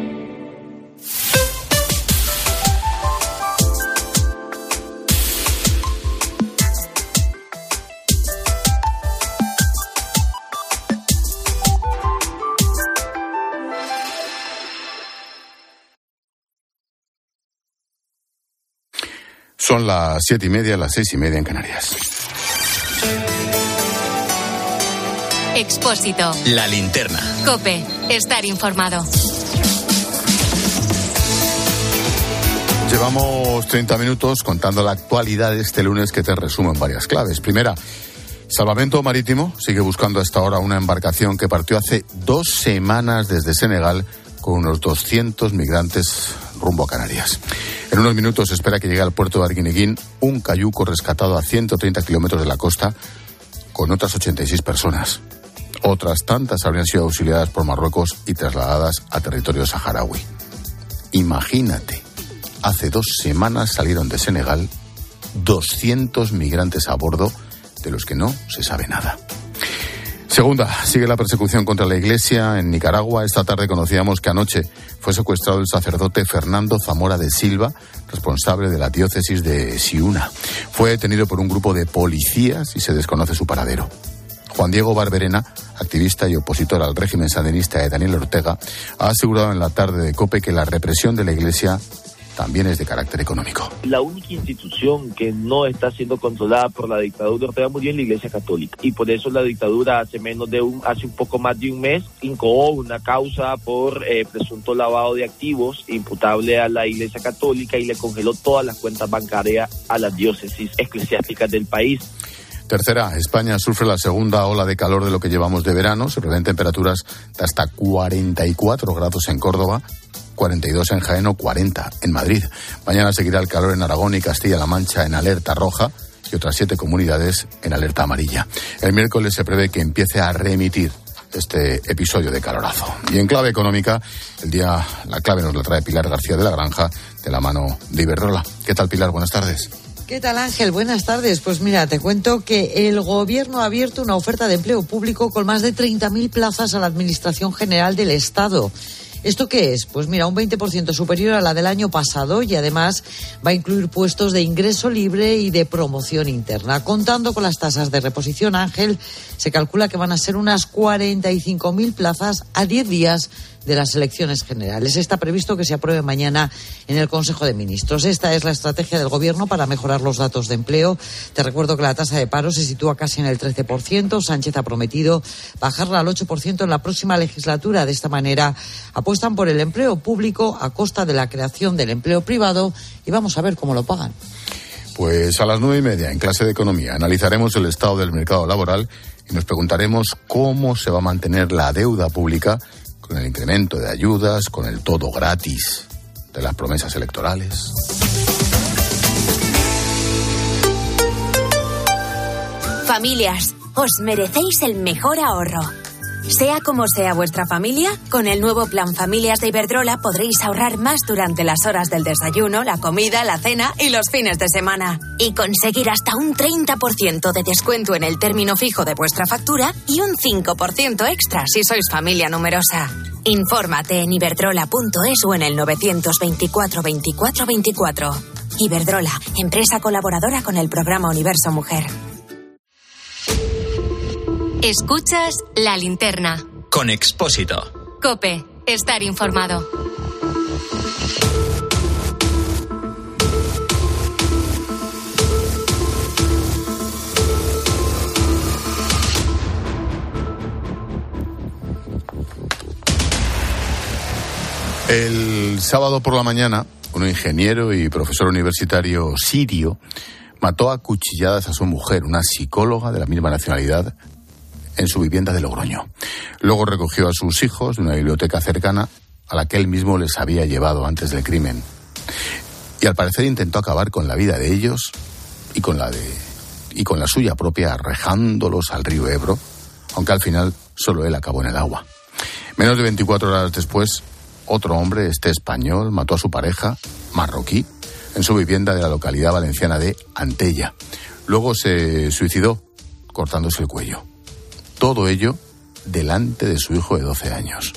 Speaker 1: Son las siete y media, las seis y media en Canarias.
Speaker 3: Expósito.
Speaker 2: La linterna.
Speaker 3: COPE. Estar informado.
Speaker 1: Llevamos treinta minutos contando la actualidad de este lunes que te resumo en varias claves. Primera, Salvamento Marítimo sigue buscando a esta hora una embarcación que partió hace dos semanas desde Senegal con unos doscientos migrantes rumbo a Canarias. En unos minutos se espera que llegue al puerto de Arguineguín un cayuco rescatado a ciento treinta kilómetros de la costa con otras ochenta y seis personas. Otras tantas habrían sido auxiliadas por Marruecos y trasladadas a territorio saharaui. Imagínate, hace dos semanas salieron de Senegal doscientos migrantes a bordo, de los que no se sabe nada. Segunda, sigue la persecución contra la Iglesia en Nicaragua. Esta tarde conocíamos que anoche fue secuestrado el sacerdote Fernando Zamora de Silva, responsable de la diócesis de Siuna. Fue detenido por un grupo de policías y se desconoce su paradero. Juan Diego Barberena, activista y opositor al régimen sandinista de Daniel Ortega, ha asegurado en la tarde de COPE que la represión de la Iglesia también es de carácter económico.
Speaker 18: La única institución que no está siendo controlada por la dictadura de Ortega Murillo es la Iglesia Católica, y por eso la dictadura hace menos de un, hace un poco más de un mes incoó una causa por eh, presunto lavado de activos imputable a la Iglesia Católica y le congeló todas las cuentas bancarias a las diócesis eclesiásticas del país.
Speaker 1: Tercera, España sufre la segunda ola de calor de lo que llevamos de verano. Se prevén temperaturas de hasta cuarenta y cuatro grados en Córdoba, cuarenta y dos en Jaén o cuarenta en Madrid. Mañana seguirá el calor en Aragón y Castilla-La Mancha en alerta roja y otras siete comunidades en alerta amarilla. El miércoles se prevé que empiece a reemitir este episodio de calorazo. Y en clave económica, el día, la clave nos la trae Pilar García de la Granja, de la mano de Iberdrola. ¿Qué tal, Pilar? Buenas tardes.
Speaker 10: ¿Qué tal, Ángel? Buenas tardes. Pues mira, te cuento que el Gobierno ha abierto una oferta de empleo público con más de treinta mil plazas a la Administración General del Estado. ¿Esto qué es? Pues mira, un veinte por ciento superior a la del año pasado y además va a incluir puestos de ingreso libre y de promoción interna. Contando con las tasas de reposición, Ángel, se calcula que van a ser unas cuarenta y cinco mil plazas a diez días de las elecciones generales. Está previsto que se apruebe mañana en el Consejo de Ministros. Esta es la estrategia del Gobierno para mejorar los datos de empleo. Te recuerdo que la tasa de paro se sitúa casi en el trece por ciento. Sánchez ha prometido bajarla al ocho por ciento en la próxima legislatura. De esta manera apuestan por el empleo público a costa de la creación del empleo privado y vamos a ver cómo lo pagan.
Speaker 1: Pues a las nueve y media, en clase de economía, analizaremos el estado del mercado laboral y nos preguntaremos cómo se va a mantener la deuda pública con el incremento de ayudas, con el todo gratis de las promesas electorales.
Speaker 3: Familias, os merecéis el mejor ahorro. Sea como sea vuestra familia, con el nuevo Plan Familias de Iberdrola podréis ahorrar más durante las horas del desayuno, la comida, la cena y los fines de semana. Y conseguir hasta un treinta por ciento de descuento en el término fijo de vuestra factura y un cinco por ciento extra si sois familia numerosa. Infórmate en iberdrola punto es o en el novecientos veinticuatro veinticuatro veinticuatro. Iberdrola, empresa colaboradora con el programa Universo Mujer. Escuchas La Linterna.
Speaker 2: Con Expósito.
Speaker 3: COPE. Estar informado.
Speaker 1: El sábado por la mañana, un ingeniero y profesor universitario sirio mató a cuchilladas a su mujer, una psicóloga de la misma nacionalidad, en su vivienda de Logroño. Luego recogió a sus hijos de una biblioteca cercana a la que él mismo les había llevado antes del crimen. Y al parecer intentó acabar con la vida de ellos y con la de y con la suya propia, arrojándolos al río Ebro, aunque al final solo él acabó en el agua. Menos de veinticuatro horas después, otro hombre, este español, mató a su pareja, marroquí, en su vivienda de la localidad valenciana de Antella. Luego se suicidó cortándose el cuello. Todo ello delante de su hijo de doce años.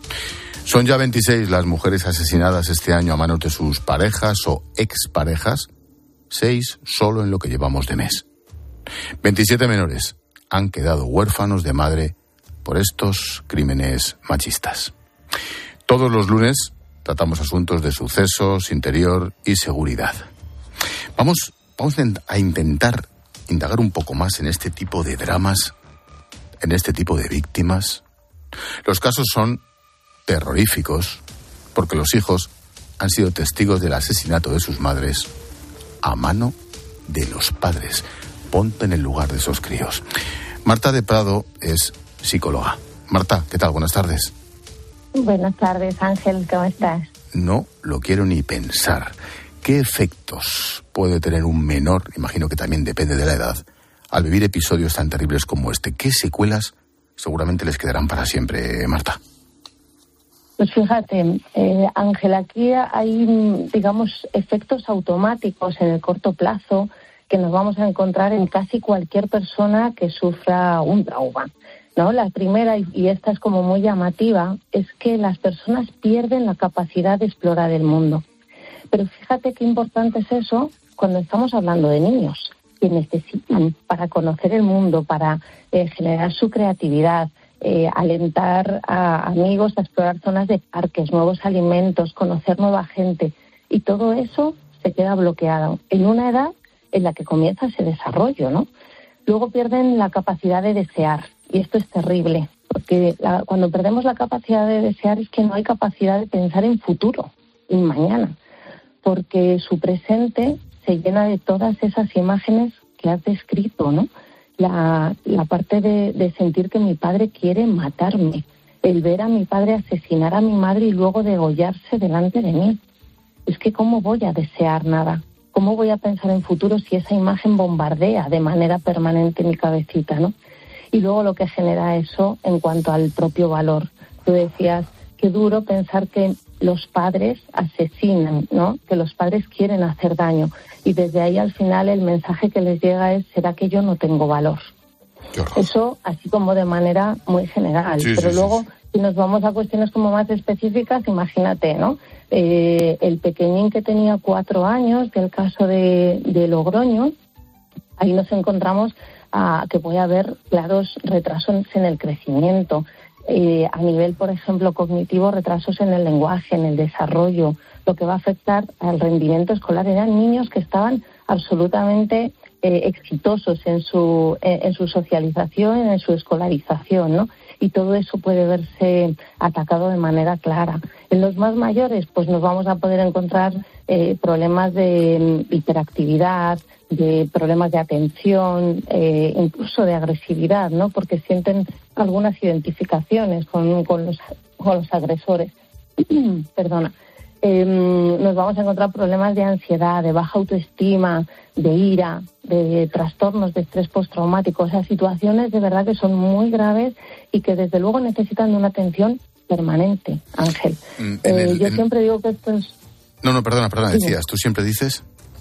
Speaker 1: Son ya veintiséis las mujeres asesinadas este año a manos de sus parejas o exparejas, seis solo en lo que llevamos de mes. veintisiete menores han quedado huérfanos de madre por estos crímenes machistas. Todos los lunes tratamos asuntos de sucesos, interior y seguridad. Vamos, vamos a intentar indagar un poco más en este tipo de dramas, en este tipo de víctimas. Los casos son terroríficos porque los hijos han sido testigos del asesinato de sus madres a mano de los padres. Ponte en el lugar de esos críos. Marta de Prado es psicóloga. Marta, ¿qué tal? Buenas tardes.
Speaker 5: Buenas tardes, Ángel, ¿cómo estás?
Speaker 1: No lo quiero ni pensar. ¿Qué efectos puede tener un menor, imagino que también depende de la edad, al vivir episodios tan terribles como este? ¿Qué secuelas seguramente les quedarán para siempre, Marta?
Speaker 5: Pues fíjate, eh, Ángel, aquí hay, digamos, efectos automáticos en el corto plazo que nos vamos a encontrar en casi cualquier persona que sufra un trauma, ¿no? La primera, y esta es como muy llamativa, es que las personas pierden la capacidad de explorar el mundo. Pero fíjate qué importante es eso cuando estamos hablando de niños, que necesitan para conocer el mundo, para eh, generar su creatividad, eh, alentar a amigos a explorar zonas de parques, nuevos alimentos, conocer nueva gente. Y todo eso se queda bloqueado en una edad en la que comienza ese desarrollo, ¿no? Luego pierden la capacidad de desear, y esto es terrible, porque la, cuando perdemos la capacidad de desear es que no hay capacidad de pensar en futuro, en mañana, porque su presente se llena de todas esas imágenes que has descrito, ¿no? La, la parte de, de sentir que mi padre quiere matarme, el ver a mi padre asesinar a mi madre y luego degollarse delante de mí. Es que ¿cómo voy a desear nada? ¿Cómo voy a pensar en futuro si esa imagen bombardea de manera permanente mi cabecita, ¿no? Y luego lo que genera eso en cuanto al propio valor. Tú decías, qué duro pensar que los padres asesinan, ¿no? Que los padres quieren hacer daño. Y desde ahí al final el mensaje que les llega es, ¿será que yo no tengo valor? Eso así como de manera muy general. Sí, Pero sí, luego, sí. si nos vamos a cuestiones como más específicas, imagínate, ¿no? Eh, el pequeñín que tenía cuatro años, del caso de, de Logroño, ahí nos encontramos a que puede haber claros retrasos en el crecimiento. Eh, a nivel, por ejemplo, cognitivo, retrasos en el lenguaje, en el desarrollo, lo que va a afectar al rendimiento escolar. Eran niños que estaban absolutamente eh, exitosos en su, eh, en su socialización, en su escolarización, ¿no? Y todo eso puede verse atacado de manera clara. En los más mayores, pues nos vamos a poder encontrar eh, problemas de hiperactividad, de problemas de atención, eh, incluso de agresividad, ¿no? Porque sienten algunas identificaciones con, con, los, con los agresores. Perdona. Eh, nos vamos a encontrar problemas de ansiedad, de baja autoestima, de ira, de trastornos de estrés postraumático. O sea, situaciones de verdad que son muy graves y que desde luego necesitan de una atención permanente, Ángel. Mm, eh, el, yo en... siempre digo que esto es...
Speaker 1: No, no, perdona, perdona, sí. decías, ¿tú siempre dices...?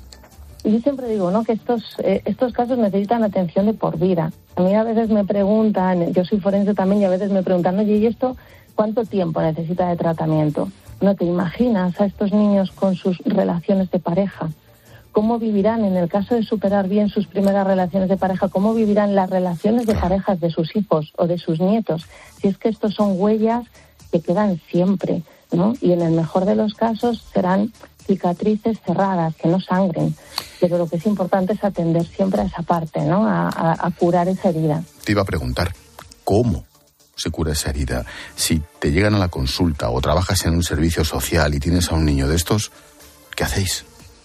Speaker 5: Yo siempre digo, ¿no?, que estos eh, estos casos necesitan atención de por vida. A mí a veces me preguntan, yo soy forense también, y a veces me preguntan, oye, ¿y esto cuánto tiempo necesita de tratamiento? ¿No te imaginas a estos niños con sus relaciones de pareja? ¿Cómo vivirán, en el caso de superar bien sus primeras relaciones de pareja, cómo vivirán las relaciones de parejas de sus hijos o de sus nietos? Si es que estos son huellas que quedan siempre, ¿no? Y en el mejor de los casos serán cicatrices cerradas, que no sangren. Pero lo que es importante es atender siempre a esa parte, ¿no? A, a, a curar esa herida.
Speaker 1: Te iba a preguntar, ¿cómo se cura esa herida? Si te llegan a la consulta o trabajas en un servicio social y tienes a un niño de estos, ¿qué hacéis?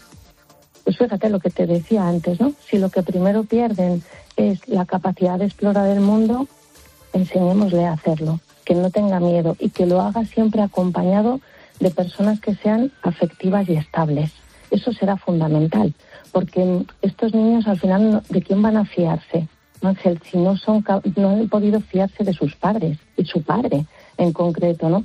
Speaker 5: Pues fíjate lo que te decía antes, ¿no? Si lo que primero pierden es la capacidad de explorar el mundo, enseñémosle a hacerlo, que no tenga miedo y que lo haga siempre acompañado de personas que sean afectivas y estables. Eso será fundamental, porque estos niños al final, ¿de quién van a fiarse? Ángel, si no son no han podido fiarse de sus padres, y su padre en concreto, ¿no?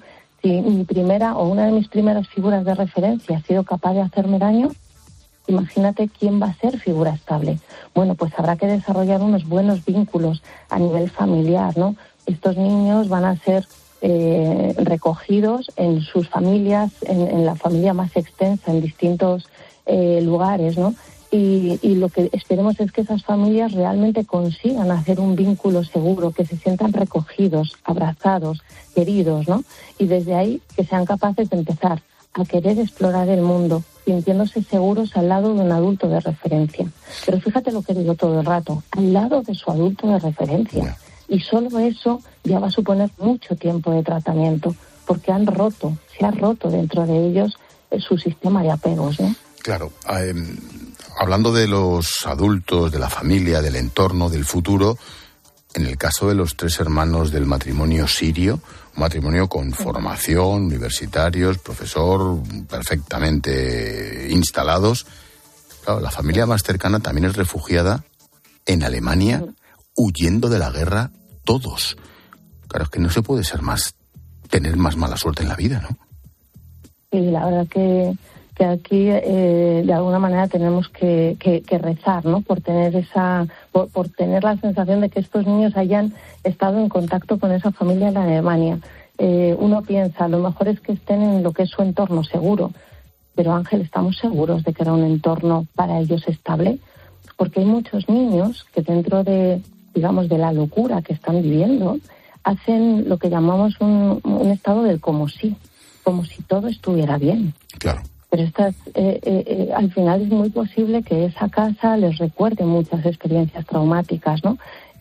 Speaker 5: si mi primera o una de mis primeras figuras de referencia ha sido capaz de hacerme daño, imagínate quién va a ser figura estable. Bueno, pues habrá que desarrollar unos buenos vínculos a nivel familiar, ¿no? Estos niños van a ser eh, recogidos en sus familias, en, en la familia más extensa, en distintos eh, lugares, ¿no? Y, y lo que esperemos es que esas familias realmente consigan hacer un vínculo seguro, que se sientan recogidos, abrazados, queridos, ¿no? Y desde ahí que sean capaces de empezar a querer explorar el mundo, sintiéndose seguros al lado de un adulto de referencia. Pero fíjate lo que digo todo el rato, al lado de su adulto de referencia. Y solo eso ya va a suponer mucho tiempo de tratamiento, porque han roto, se ha roto dentro de ellos eh, su sistema de apegos, ¿no?
Speaker 1: Claro, eh, hablando de los adultos, de la familia, del entorno, del futuro, en el caso de los tres hermanos del matrimonio sirio, un matrimonio con formación, universitarios, profesor, perfectamente instalados, claro, la familia más cercana también es refugiada en Alemania, huyendo de la guerra, todos. Claro, es que no se puede ser más, tener más mala suerte en la vida, ¿no?
Speaker 5: Sí, la verdad que... que aquí eh, de alguna manera tenemos que, que, que rezar, ¿no? Por tener esa, por, por tener la sensación de que estos niños hayan estado en contacto con esa familia en Alemania. Eh, uno piensa, lo mejor es que estén en lo que es su entorno seguro, pero Ángel, ¿estamos seguros de que era un entorno para ellos estable? Porque hay muchos niños que dentro de, digamos, de la locura que están viviendo, hacen lo que llamamos un, un estado del como si, como si todo estuviera bien.
Speaker 1: Claro.
Speaker 5: Pero estas, eh, eh, eh, al final es muy posible que esa casa les recuerde muchas experiencias traumáticas, ¿no?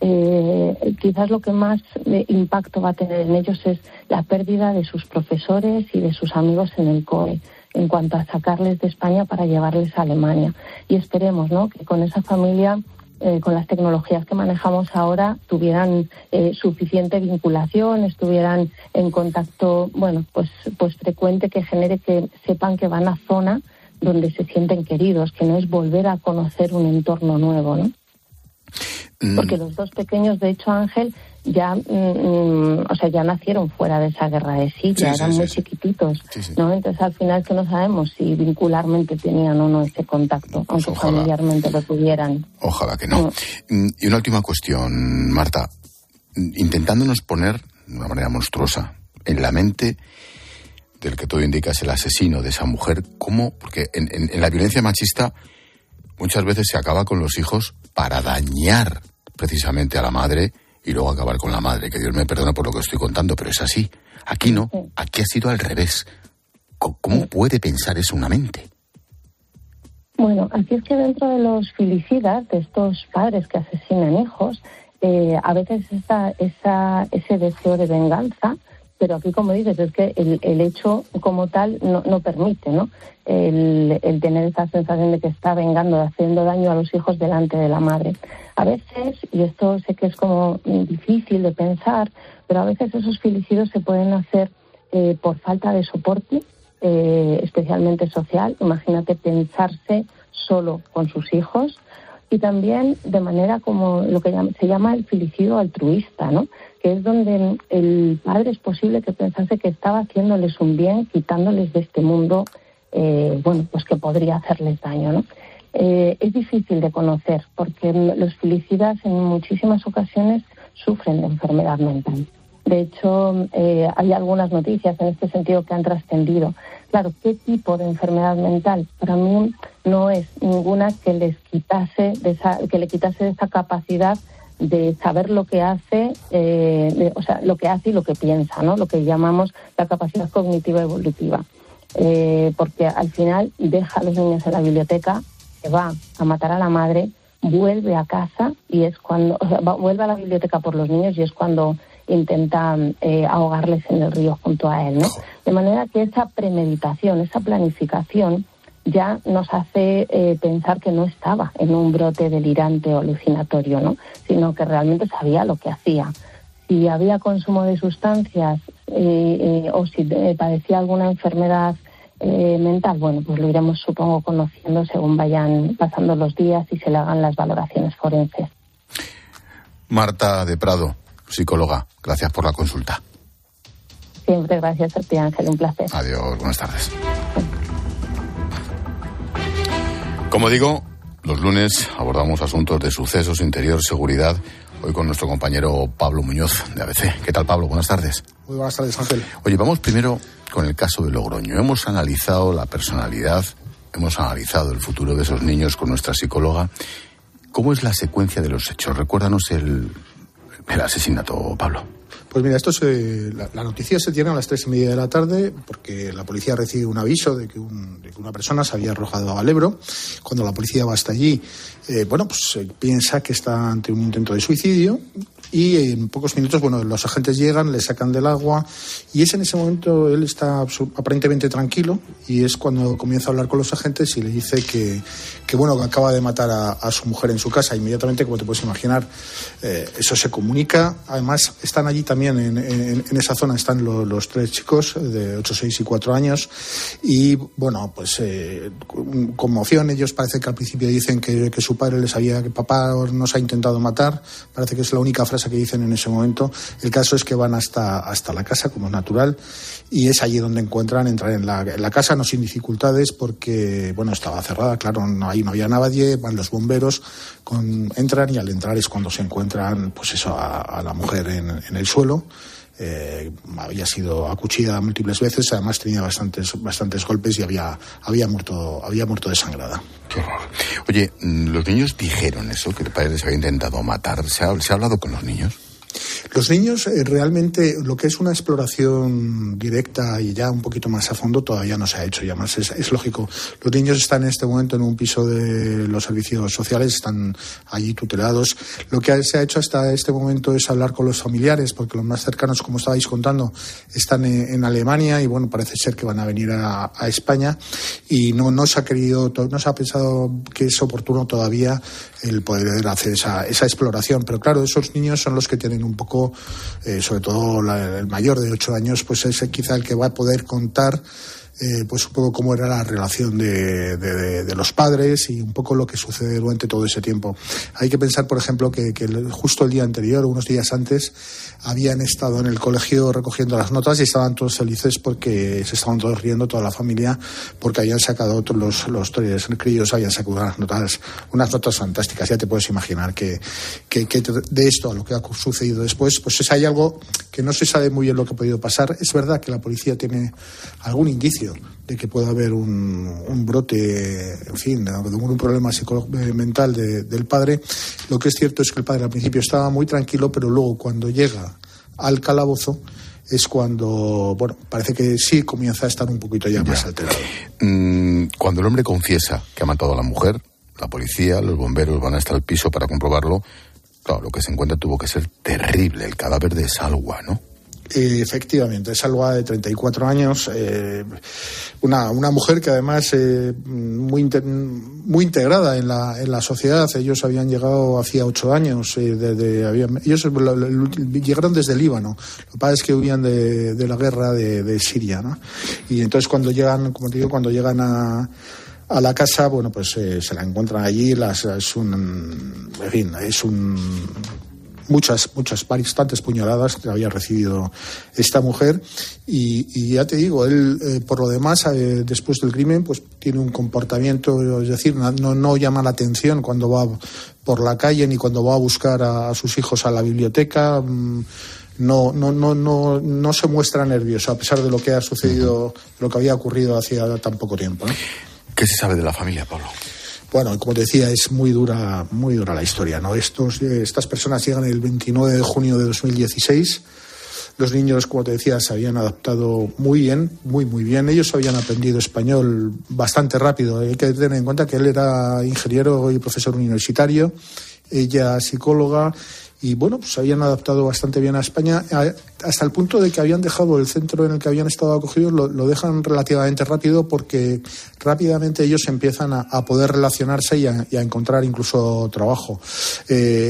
Speaker 5: Eh, quizás lo que más eh, impacto va a tener en ellos es la pérdida de sus profesores y de sus amigos en el C O E, en cuanto a sacarles de España para llevarles a Alemania. Y esperemos, ¿no?, que con esa familia, eh, con las tecnologías que manejamos ahora, tuvieran eh, suficiente vinculación, estuvieran en contacto, bueno, pues, pues frecuente, que genere que sepan que van a zona donde se sienten queridos, que no es volver a conocer un entorno nuevo, ¿no? Mm. Porque los dos pequeños, de hecho, Ángel, ya, mm, o sea, ya nacieron fuera de esa guerra de Siria, sí, eran sí, muy sí, chiquititos, sí, sí. ¿no? Entonces, al final, que no sabemos si vincularmente tenían o no ese contacto, pues aunque ojalá, familiarmente lo tuvieran.
Speaker 1: Ojalá que no. Mm. Y una última cuestión, Marta. Intentándonos poner, de una manera monstruosa, en la mente del que todo indica es el asesino de esa mujer, ¿cómo? Porque en, en, en la violencia machista muchas veces se acaba con los hijos para dañar precisamente a la madre y luego acabar con la madre. Que Dios me perdone por lo que estoy contando, pero es así. Aquí no, aquí ha sido al revés. ¿Cómo puede pensar eso una mente?
Speaker 5: Bueno, aquí es que dentro de los filicidas, de estos padres que asesinan hijos, eh, a veces está esa, ese deseo de venganza, pero aquí, como dices, es que el, el hecho como tal no, no permite, ¿no? El, el tener esa sensación de que está vengando, haciendo daño a los hijos delante de la madre. A veces, y esto sé que es como difícil de pensar, pero a veces esos filicidios se pueden hacer eh, por falta de soporte, eh, especialmente social. Imagínate pensarse solo con sus hijos, y también de manera como lo que llama, se llama el filicidio altruista, ¿no? Que es donde el padre es posible que pensase que estaba haciéndoles un bien, quitándoles de este mundo, eh, bueno, pues que podría hacerles daño, ¿no? Eh, es difícil de conocer, porque los filicidas en muchísimas ocasiones sufren de enfermedad mental. De hecho, eh, hay algunas noticias en este sentido que han trascendido. Claro, ¿qué tipo de enfermedad mental? Para mí no es ninguna que les quitase de esa, que le quitase de esa capacidad de saber lo que hace, eh, de, o sea, lo que hace y lo que piensa, ¿no? Lo que llamamos la capacidad cognitiva evolutiva. Eh, porque al final deja a los niños en la biblioteca, se va a matar a la madre, vuelve a casa y es cuando, o sea, va, vuelve a la biblioteca por los niños y es cuando intenta eh, ahogarles en el río junto a él, ¿no? De manera que esa premeditación, esa planificación ya nos hace eh, pensar que no estaba en un brote delirante o alucinatorio, ¿no? Sino que realmente sabía lo que hacía. Si había consumo de sustancias eh, eh, o si eh, padecía alguna enfermedad eh, mental, bueno, pues lo iremos, supongo, conociendo según vayan pasando los días y se le hagan las valoraciones forenses.
Speaker 1: Marta de Prado, psicóloga, gracias por la consulta.
Speaker 5: Siempre, gracias a ti, Ángel, un placer.
Speaker 1: Adiós, buenas tardes. Como digo, los lunes abordamos asuntos de sucesos, interior, seguridad. Hoy con nuestro compañero Pablo Muñoz, de A B C. ¿Qué tal, Pablo? Buenas tardes.
Speaker 6: Muy buenas tardes, Ángel.
Speaker 1: Oye, vamos primero con el caso de Logroño. Hemos analizado la personalidad, hemos analizado el futuro de esos niños con nuestra psicóloga. ¿Cómo es la secuencia de los hechos? Recuérdanos el, el asesinato, Pablo.
Speaker 6: Pues mira, esto se, la, la noticia se tiene a las tres y media de la tarde porque la policía recibe un aviso de que, un, de que una persona se había arrojado al Ebro. Cuando la policía va hasta allí, eh, bueno, pues eh, piensa que está ante un intento de suicidio y en pocos minutos, bueno, los agentes llegan, le sacan del agua y es en ese momento, él está aparentemente tranquilo y es cuando comienza a hablar con los agentes y le dice que, que bueno, que acaba de matar a, a su mujer en su casa. Inmediatamente, como te puedes imaginar, eh, eso se comunica. Además, están allí también, en, en, en esa zona están lo, los tres chicos de ocho, seis y cuatro años y, bueno, pues eh, conmoción. Ellos parece que al principio dicen que, que su padre les había, que papá nos ha intentado matar. Parece que es la única frase que dicen en ese momento. El caso es que van hasta, hasta la casa, como es natural, y es allí donde encuentran, entrar en la, en la casa, no sin dificultades, porque, bueno, estaba cerrada, claro, no, ahí no había nadie, van los bomberos, con, entran y al entrar es cuando se encuentran, pues eso, a, a la mujer en, en el suelo. Eh, había sido acuchillada múltiples veces, además tenía bastantes bastantes golpes y había había muerto había muerto desangrada.
Speaker 1: Qué horror. Oye, los niños dijeron eso, que el padre les había intentado matar. ¿Se ha, se ha hablado con los niños?
Speaker 6: Los niños, eh, realmente, lo que es una exploración directa y ya un poquito más a fondo todavía no se ha hecho, y además es, es lógico. Los niños están en este momento en un piso de los servicios sociales, están allí tutelados. Lo que se ha hecho hasta este momento es hablar con los familiares, porque los más cercanos, como estabais contando, están en, en Alemania y, bueno, parece ser que van a venir a, a España y no, no se ha querido, no se ha pensado que es oportuno todavía el poder hacer esa, esa exploración. Pero claro, esos niños son los que tienen un poco, eh, sobre todo la, el mayor de ocho años, pues es quizá el que va a poder contar Eh, pues un poco cómo era la relación de, de, de los padres y un poco lo que sucede durante todo ese tiempo. Hay que pensar, por ejemplo, que, que justo el día anterior, unos días antes, habían estado en el colegio recogiendo las notas y estaban todos felices porque se estaban todos riendo, toda la familia, porque habían sacado otros los, los tres críos, habían sacado unas notas, unas notas fantásticas. Ya te puedes imaginar que, que, que de esto a lo que ha sucedido después, pues es, hay algo que no se sabe muy bien lo que ha podido pasar. Es verdad que la policía tiene algún indicio de que pueda haber un, un brote, en fin, de un problema mental de, del padre. Lo que es cierto es que el padre al principio estaba muy tranquilo, pero luego cuando llega al calabozo es cuando, bueno, parece que sí comienza a estar un poquito ya, ya. más alterado.
Speaker 1: Mm, cuando el hombre confiesa que ha matado a la mujer, la policía, los bomberos van hasta el piso para comprobarlo. Claro, lo que se encuentra tuvo que ser terrible, el cadáver de Salwa, ¿no?
Speaker 6: Eh, efectivamente, Salwa, de treinta y cuatro años, eh, una, una mujer que además eh, muy, inter, muy integrada en la, en la sociedad. Ellos habían llegado hacía ocho años, eh, de, de, habían, ellos lo, lo, llegaron desde Líbano. Lo que pasa es que huían de, de la guerra de, de Siria, ¿no? Y entonces cuando llegan, como te digo, cuando llegan a a la casa, bueno, pues eh, se la encuentran allí, las, es un, en fin, es un, muchas, muchas, bastantes puñaladas que había recibido esta mujer y, y ya te digo, él, eh, por lo demás, eh, después del crimen, pues tiene un comportamiento, es decir, no, no llama la atención cuando va por la calle ni cuando va a buscar a, a sus hijos a la biblioteca. Mmm, No, no, no, no, no se muestra nervioso, a pesar de lo que ha sucedido, lo que había ocurrido hacía tan poco tiempo, ¿no?
Speaker 1: ¿Qué se sabe de la familia, Pablo?
Speaker 6: Bueno, como te decía, es muy dura, muy dura la historia, ¿no? Estos, estas personas llegan el veintinueve de junio de dos mil dieciséis. Los niños, como te decía, se habían adaptado muy bien, muy, muy bien. Ellos habían aprendido español bastante rápido. Hay que tener en cuenta que él era ingeniero y profesor universitario, ella psicóloga. Y bueno, pues se habían adaptado bastante bien a España, hasta el punto de que habían dejado el centro en el que habían estado acogidos, lo, lo dejan relativamente rápido porque rápidamente ellos empiezan a, a poder relacionarse y a, y a encontrar incluso trabajo. Eh,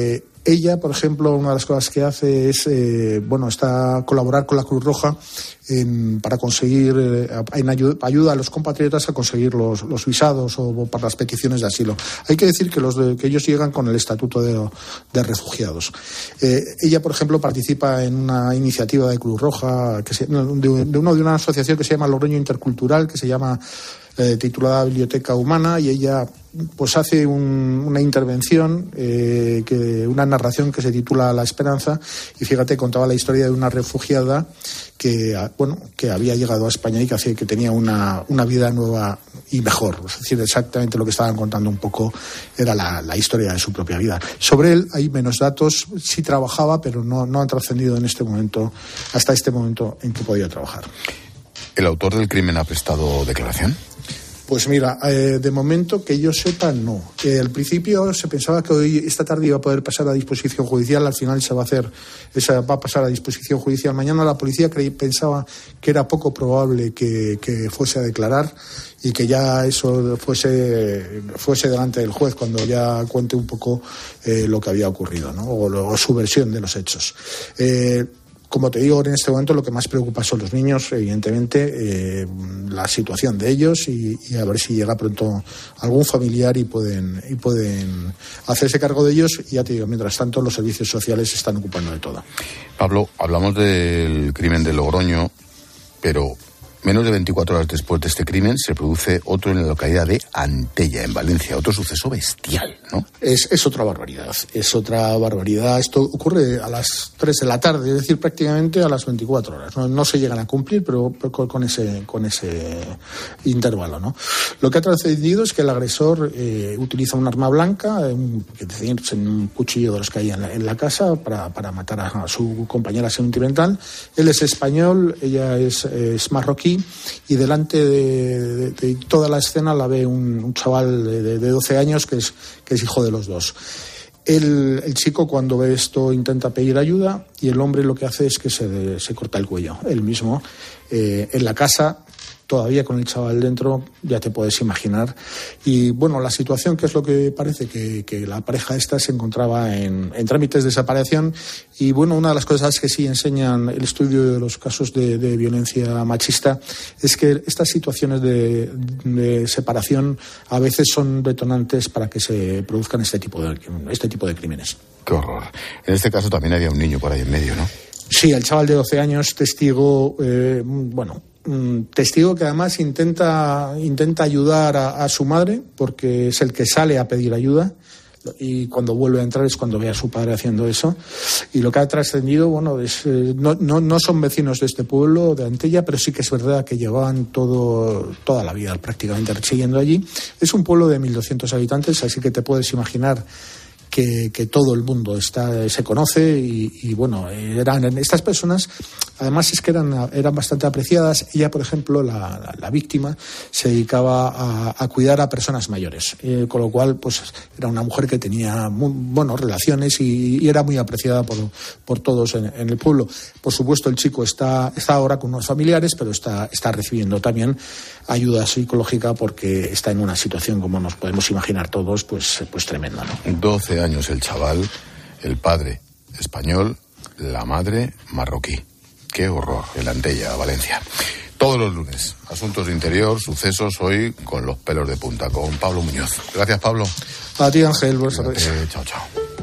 Speaker 6: Ella, por ejemplo, una de las cosas que hace es, eh, bueno, está colaborar con la Cruz Roja en, para conseguir, eh, en ayuda, ayuda a los compatriotas a conseguir los, los visados o, o para las peticiones de asilo. Hay que decir que, los de, que ellos llegan con el estatuto de, de refugiados. Eh, ella, por ejemplo, participa en una iniciativa de Cruz Roja, que se, de, de, uno, de una asociación que se llama Logroño Intercultural, que se llama eh, titulada Biblioteca Humana, y ella pues hace un, una intervención, eh, que, una narración que se titula La Esperanza, y fíjate, contaba la historia de una refugiada que, bueno, que había llegado a España y que, hacía, que tenía una, una vida nueva y mejor. Es decir, exactamente lo que estaban contando un poco era la, la historia de su propia vida. Sobre él hay menos datos, sí trabajaba, pero no, no han trascendido en este momento, hasta este momento en que podía trabajar.
Speaker 1: ¿El autor del crimen ha prestado declaración?
Speaker 6: Pues mira, eh, de momento que yo sepa, no. Eh, al principio se pensaba que hoy, esta tarde iba a poder pasar a disposición judicial, al final se va a hacer, esa, va a pasar a disposición judicial. Mañana la policía creí, pensaba que era poco probable que, que fuese a declarar y que ya eso fuese, fuese delante del juez cuando ya cuente un poco eh, lo que había ocurrido, ¿no? O, lo, o su versión de los hechos. Eh, Como te digo, en este momento lo que más preocupa son los niños, evidentemente, eh, la situación de ellos y, y a ver si llega pronto algún familiar y pueden, y pueden hacerse cargo de ellos. Y ya te digo, mientras tanto, los servicios sociales se están ocupando de todo.
Speaker 1: Pablo, hablamos del crimen de Logroño, pero menos de veinticuatro horas después de este crimen se produce otro en la localidad de Antella, en Valencia. Otro suceso bestial, ¿no? Es,
Speaker 6: es otra barbaridad, es otra barbaridad. Esto ocurre a las tres de la tarde, es decir, prácticamente a las veinticuatro horas. No, no se llegan a cumplir, pero con ese, con ese intervalo, ¿no? Lo que ha trascendido es que el agresor eh, utiliza un arma blanca, un, es decir, un cuchillo de los que hay en la, en la casa para, para matar a, a su compañera sentimental. Él es español, ella es, es marroquí, y delante de, de, de toda la escena la ve un, un chaval de, de doce años que es, que es hijo de los dos. El, el chico, cuando ve esto, intenta pedir ayuda y el hombre lo que hace es que se, se corta el cuello. Él mismo, eh, en la casa, todavía con el chaval dentro, ya te puedes imaginar. Y bueno, la situación, que es lo que parece, que, que la pareja esta se encontraba en, en trámites de separación. Y bueno, una de las cosas que sí enseñan el estudio de los casos de, de violencia machista es que estas situaciones de, de separación a veces son detonantes para que se produzcan este tipo de, este tipo de crímenes.
Speaker 1: Qué horror. En este caso también había un niño por ahí en medio, ¿no?
Speaker 6: Sí, el chaval de doce años, testigo, eh, bueno... testigo que además intenta intenta ayudar a, a su madre, porque es el que sale a pedir ayuda, y cuando vuelve a entrar es cuando ve a su padre haciendo eso. Y lo que ha trascendido, bueno, es, eh, no, no, no son vecinos de este pueblo, de Antella, pero sí que es verdad que llevaban todo, toda la vida prácticamente siguiendo allí. Es un pueblo de mil doscientos habitantes, así que te puedes imaginar Que, que todo el mundo está, se conoce y, y bueno, eran estas personas, además es que eran, eran bastante apreciadas. Ella, por ejemplo, la, la, la víctima, se dedicaba a, a cuidar a personas mayores, eh, con lo cual pues era una mujer que tenía muy, bueno, relaciones y, y era muy apreciada por, por todos en, en el pueblo. Por supuesto, el chico está, está ahora con unos familiares, pero está, está recibiendo también ayuda psicológica porque está en una situación, como nos podemos imaginar todos, pues, pues tremenda, ¿no?
Speaker 1: doce años el chaval, el padre español, la madre marroquí. Qué horror, en Antella, Valencia. Todos los lunes, asuntos de interior, sucesos, hoy con los pelos de punta, con Pablo Muñoz. Gracias, Pablo.
Speaker 6: A ti, Ángel, buenas tardes.
Speaker 1: Chao, chao.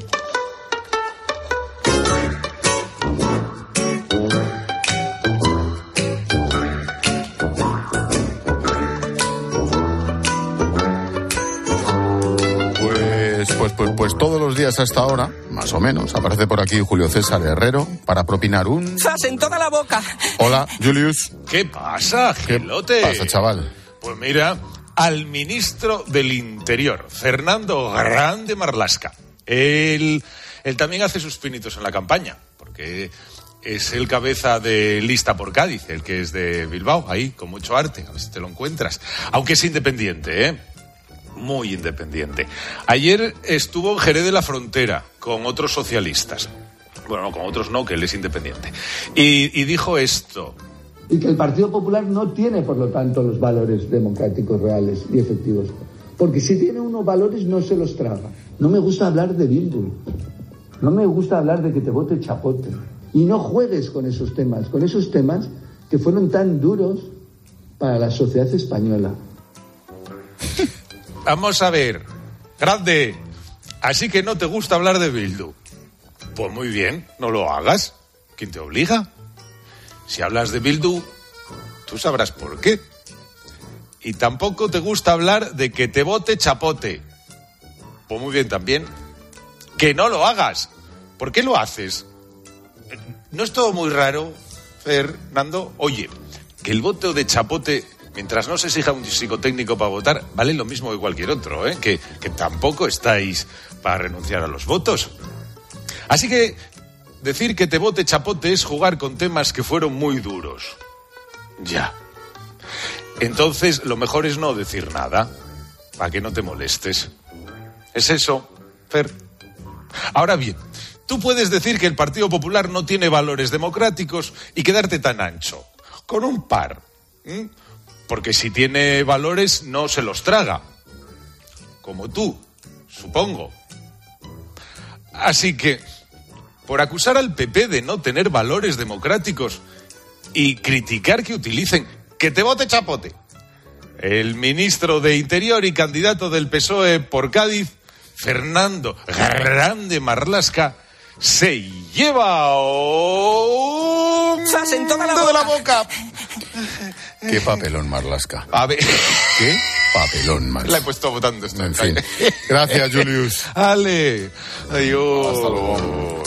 Speaker 1: Pues, pues, pues todos los días hasta ahora, más o menos, aparece por aquí Julio César Herrero para propinar un...
Speaker 19: ¡Zas en toda la boca!
Speaker 1: Hola, Julius.
Speaker 20: ¿Qué pasa, Gelote?
Speaker 1: ¿Qué pasa, chaval?
Speaker 20: Pues mira, al ministro del Interior, Fernando Grande Marlaska. Él, él también hace sus pinitos en la campaña, porque es el cabeza de Lista por Cádiz, el que es de Bilbao, ahí, con mucho arte, a ver si te lo encuentras. Aunque es independiente, ¿eh? Muy independiente. Ayer estuvo en Jerez de la Frontera con otros socialistas. Bueno, no, con otros no, que él es independiente. Y, y dijo esto.
Speaker 21: Y que el Partido Popular no tiene, por lo tanto, los valores democráticos reales y efectivos. Porque si tiene unos valores, no se los traga. No me gusta hablar de Bildu. No me gusta hablar de que te vote chapote. Y no juegues con esos temas, con esos temas que fueron tan duros para la sociedad española.
Speaker 20: Vamos a ver, grande, así que no te gusta hablar de Bildu. Pues muy bien, no lo hagas. ¿Quién te obliga? Si hablas de Bildu, tú sabrás por qué. Y tampoco te gusta hablar de que te vote chapote. Pues muy bien también. Que no lo hagas. ¿Por qué lo haces? ¿No es todo muy raro, Fernando? Oye, que el voto de chapote, mientras no se exija un psicotécnico para votar, vale lo mismo que cualquier otro, ¿eh? Que, que tampoco estáis para renunciar a los votos. Así que decir que te vote chapote es jugar con temas que fueron muy duros. Ya. Entonces, lo mejor es no decir nada, para que no te molestes. ¿Es eso, Fer? Ahora bien, tú puedes decir que el Partido Popular no tiene valores democráticos y quedarte tan ancho, con un par. ¿Mm? Porque si tiene valores, no se los traga. Como tú, supongo. Así que, por acusar al P P de no tener valores democráticos y criticar que utilicen que te vote chapote, el ministro de Interior y candidato del P S O E por Cádiz, Fernando Grande Marlaska, se lleva un
Speaker 1: ¡Sas en toda la boca! de la boca. Qué papelón, Marlaska.
Speaker 20: A ver.
Speaker 1: ¿Qué papelón, Marlaska?
Speaker 20: La he puesto votando esta.
Speaker 1: En fin. Gracias, Julius.
Speaker 20: Ale. Adiós.
Speaker 1: Hasta luego.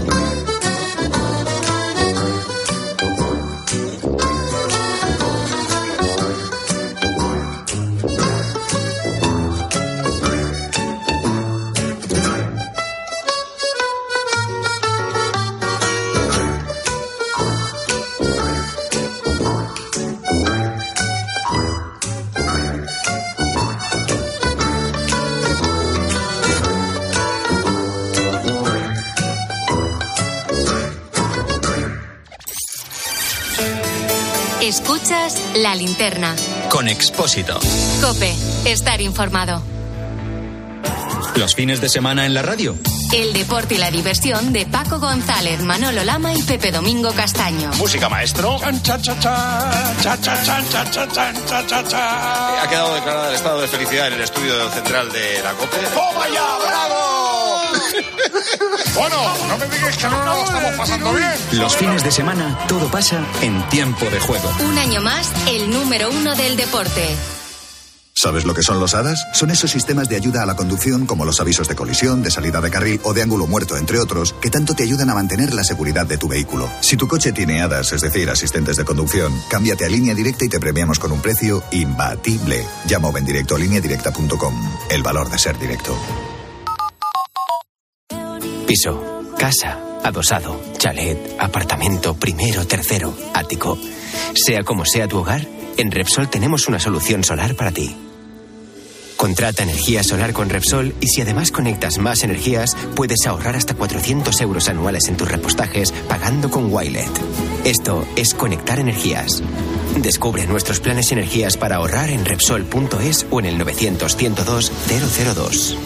Speaker 3: Escuchas La Linterna.
Speaker 2: Con Expósito.
Speaker 3: COPE. Estar informado.
Speaker 2: Los fines de semana en la radio.
Speaker 3: El deporte y la diversión de Paco González, Manolo Lama y Pepe Domingo Castaño.
Speaker 9: Música, maestro.
Speaker 19: Ha
Speaker 9: quedado declarado el estado de felicidad en el estudio central de la COPE.
Speaker 19: ¡Toma ya, bravo!
Speaker 9: Bueno, no me digas que no nos lo estamos pasando bien.
Speaker 2: Los fines de semana todo pasa en tiempo de juego.
Speaker 3: Un año más, el número uno del deporte.
Speaker 22: ¿Sabes lo que son los A D A S? Son esos sistemas de ayuda a la conducción como los avisos de colisión, de salida de carril o de ángulo muerto, entre otros, que tanto te ayudan a mantener la seguridad de tu vehículo. Si tu coche tiene A D A S, es decir, asistentes de conducción, cámbiate a Línea Directa y te premiamos con un precio imbatible. Llama o ven directo a línea directa punto com. El valor de ser directo.
Speaker 23: Piso, casa, adosado, chalet, apartamento, primero, tercero, ático. Sea como sea tu hogar, en Repsol tenemos una solución solar para ti. Contrata energía solar con Repsol y si además conectas más energías, puedes ahorrar hasta cuatrocientos euros anuales en tus repostajes pagando con Wilet. Esto es conectar energías. Descubre nuestros planes y energías para ahorrar en Repsol punto es o en el novecientos, ciento dos, cero cero dos.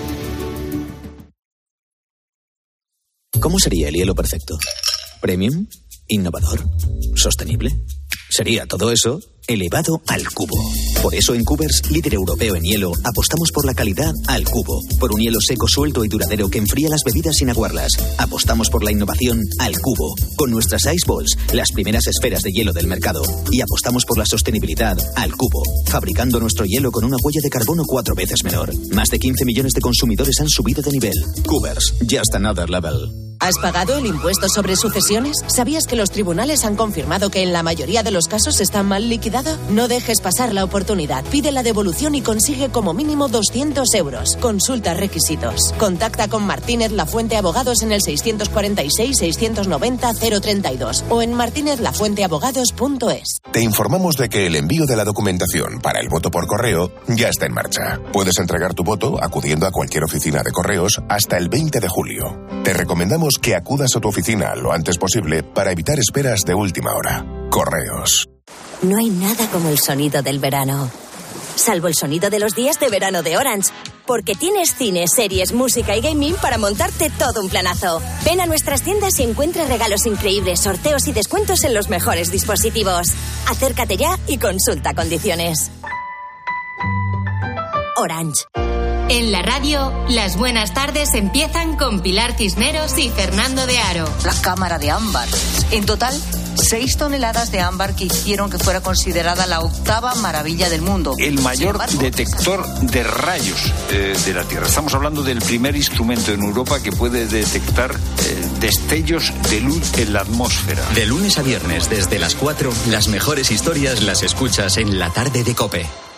Speaker 24: ¿Cómo sería el hielo perfecto? ¿Premium? ¿Innovador? ¿Sostenible? Sería todo eso elevado al cubo. Por eso en Cubers, líder europeo en hielo, apostamos por la calidad al cubo. Por un hielo seco, suelto y duradero que enfría las bebidas sin aguarlas. Apostamos por la innovación al cubo. Con nuestras Ice Balls, las primeras esferas de hielo del mercado. Y apostamos por la sostenibilidad al cubo. Fabricando nuestro hielo con una huella de carbono cuatro veces menor. Más de quince millones de consumidores han subido de nivel. Cubers, just another level.
Speaker 25: ¿Has pagado el impuesto sobre sucesiones? ¿Sabías que los tribunales han confirmado que en la mayoría de los casos está mal liquidado? No dejes pasar la oportunidad. Pide la devolución y consigue como mínimo doscientos euros. Consulta requisitos. Contacta con Martínez Lafuente Abogados en el seiscientos cuarenta y seis, seiscientos noventa, cero treinta y dos o en martínez lafuente abogados punto es.
Speaker 26: Te informamos de que el envío de la documentación para el voto por correo ya está en marcha. Puedes entregar tu voto acudiendo a cualquier oficina de correos hasta el veinte de julio. Te recomendamos que acudas a tu oficina lo antes posible para evitar esperas de última hora. Correos.
Speaker 3: No hay nada como el sonido del verano. Salvo el sonido de los días de verano de Orange. porque tienes cine, series, música y gaming para montarte todo un planazo. Ven a nuestras tiendas y encuentra regalos increíbles, sorteos y descuentos en los mejores dispositivos. Acércate ya y consulta condiciones. Orange.
Speaker 4: En la radio, las buenas tardes empiezan con Pilar Cisneros y Fernando de Aro.
Speaker 7: La cámara de ámbar. En total, seis toneladas de ámbar que hicieron que fuera considerada la octava maravilla del mundo.
Speaker 8: El mayor detector de rayos eh, de la Tierra. Estamos hablando del primer instrumento en Europa que puede detectar eh, destellos de luz en la atmósfera.
Speaker 2: De lunes a viernes, desde las cuatro, las mejores historias las escuchas en La Tarde de COPE.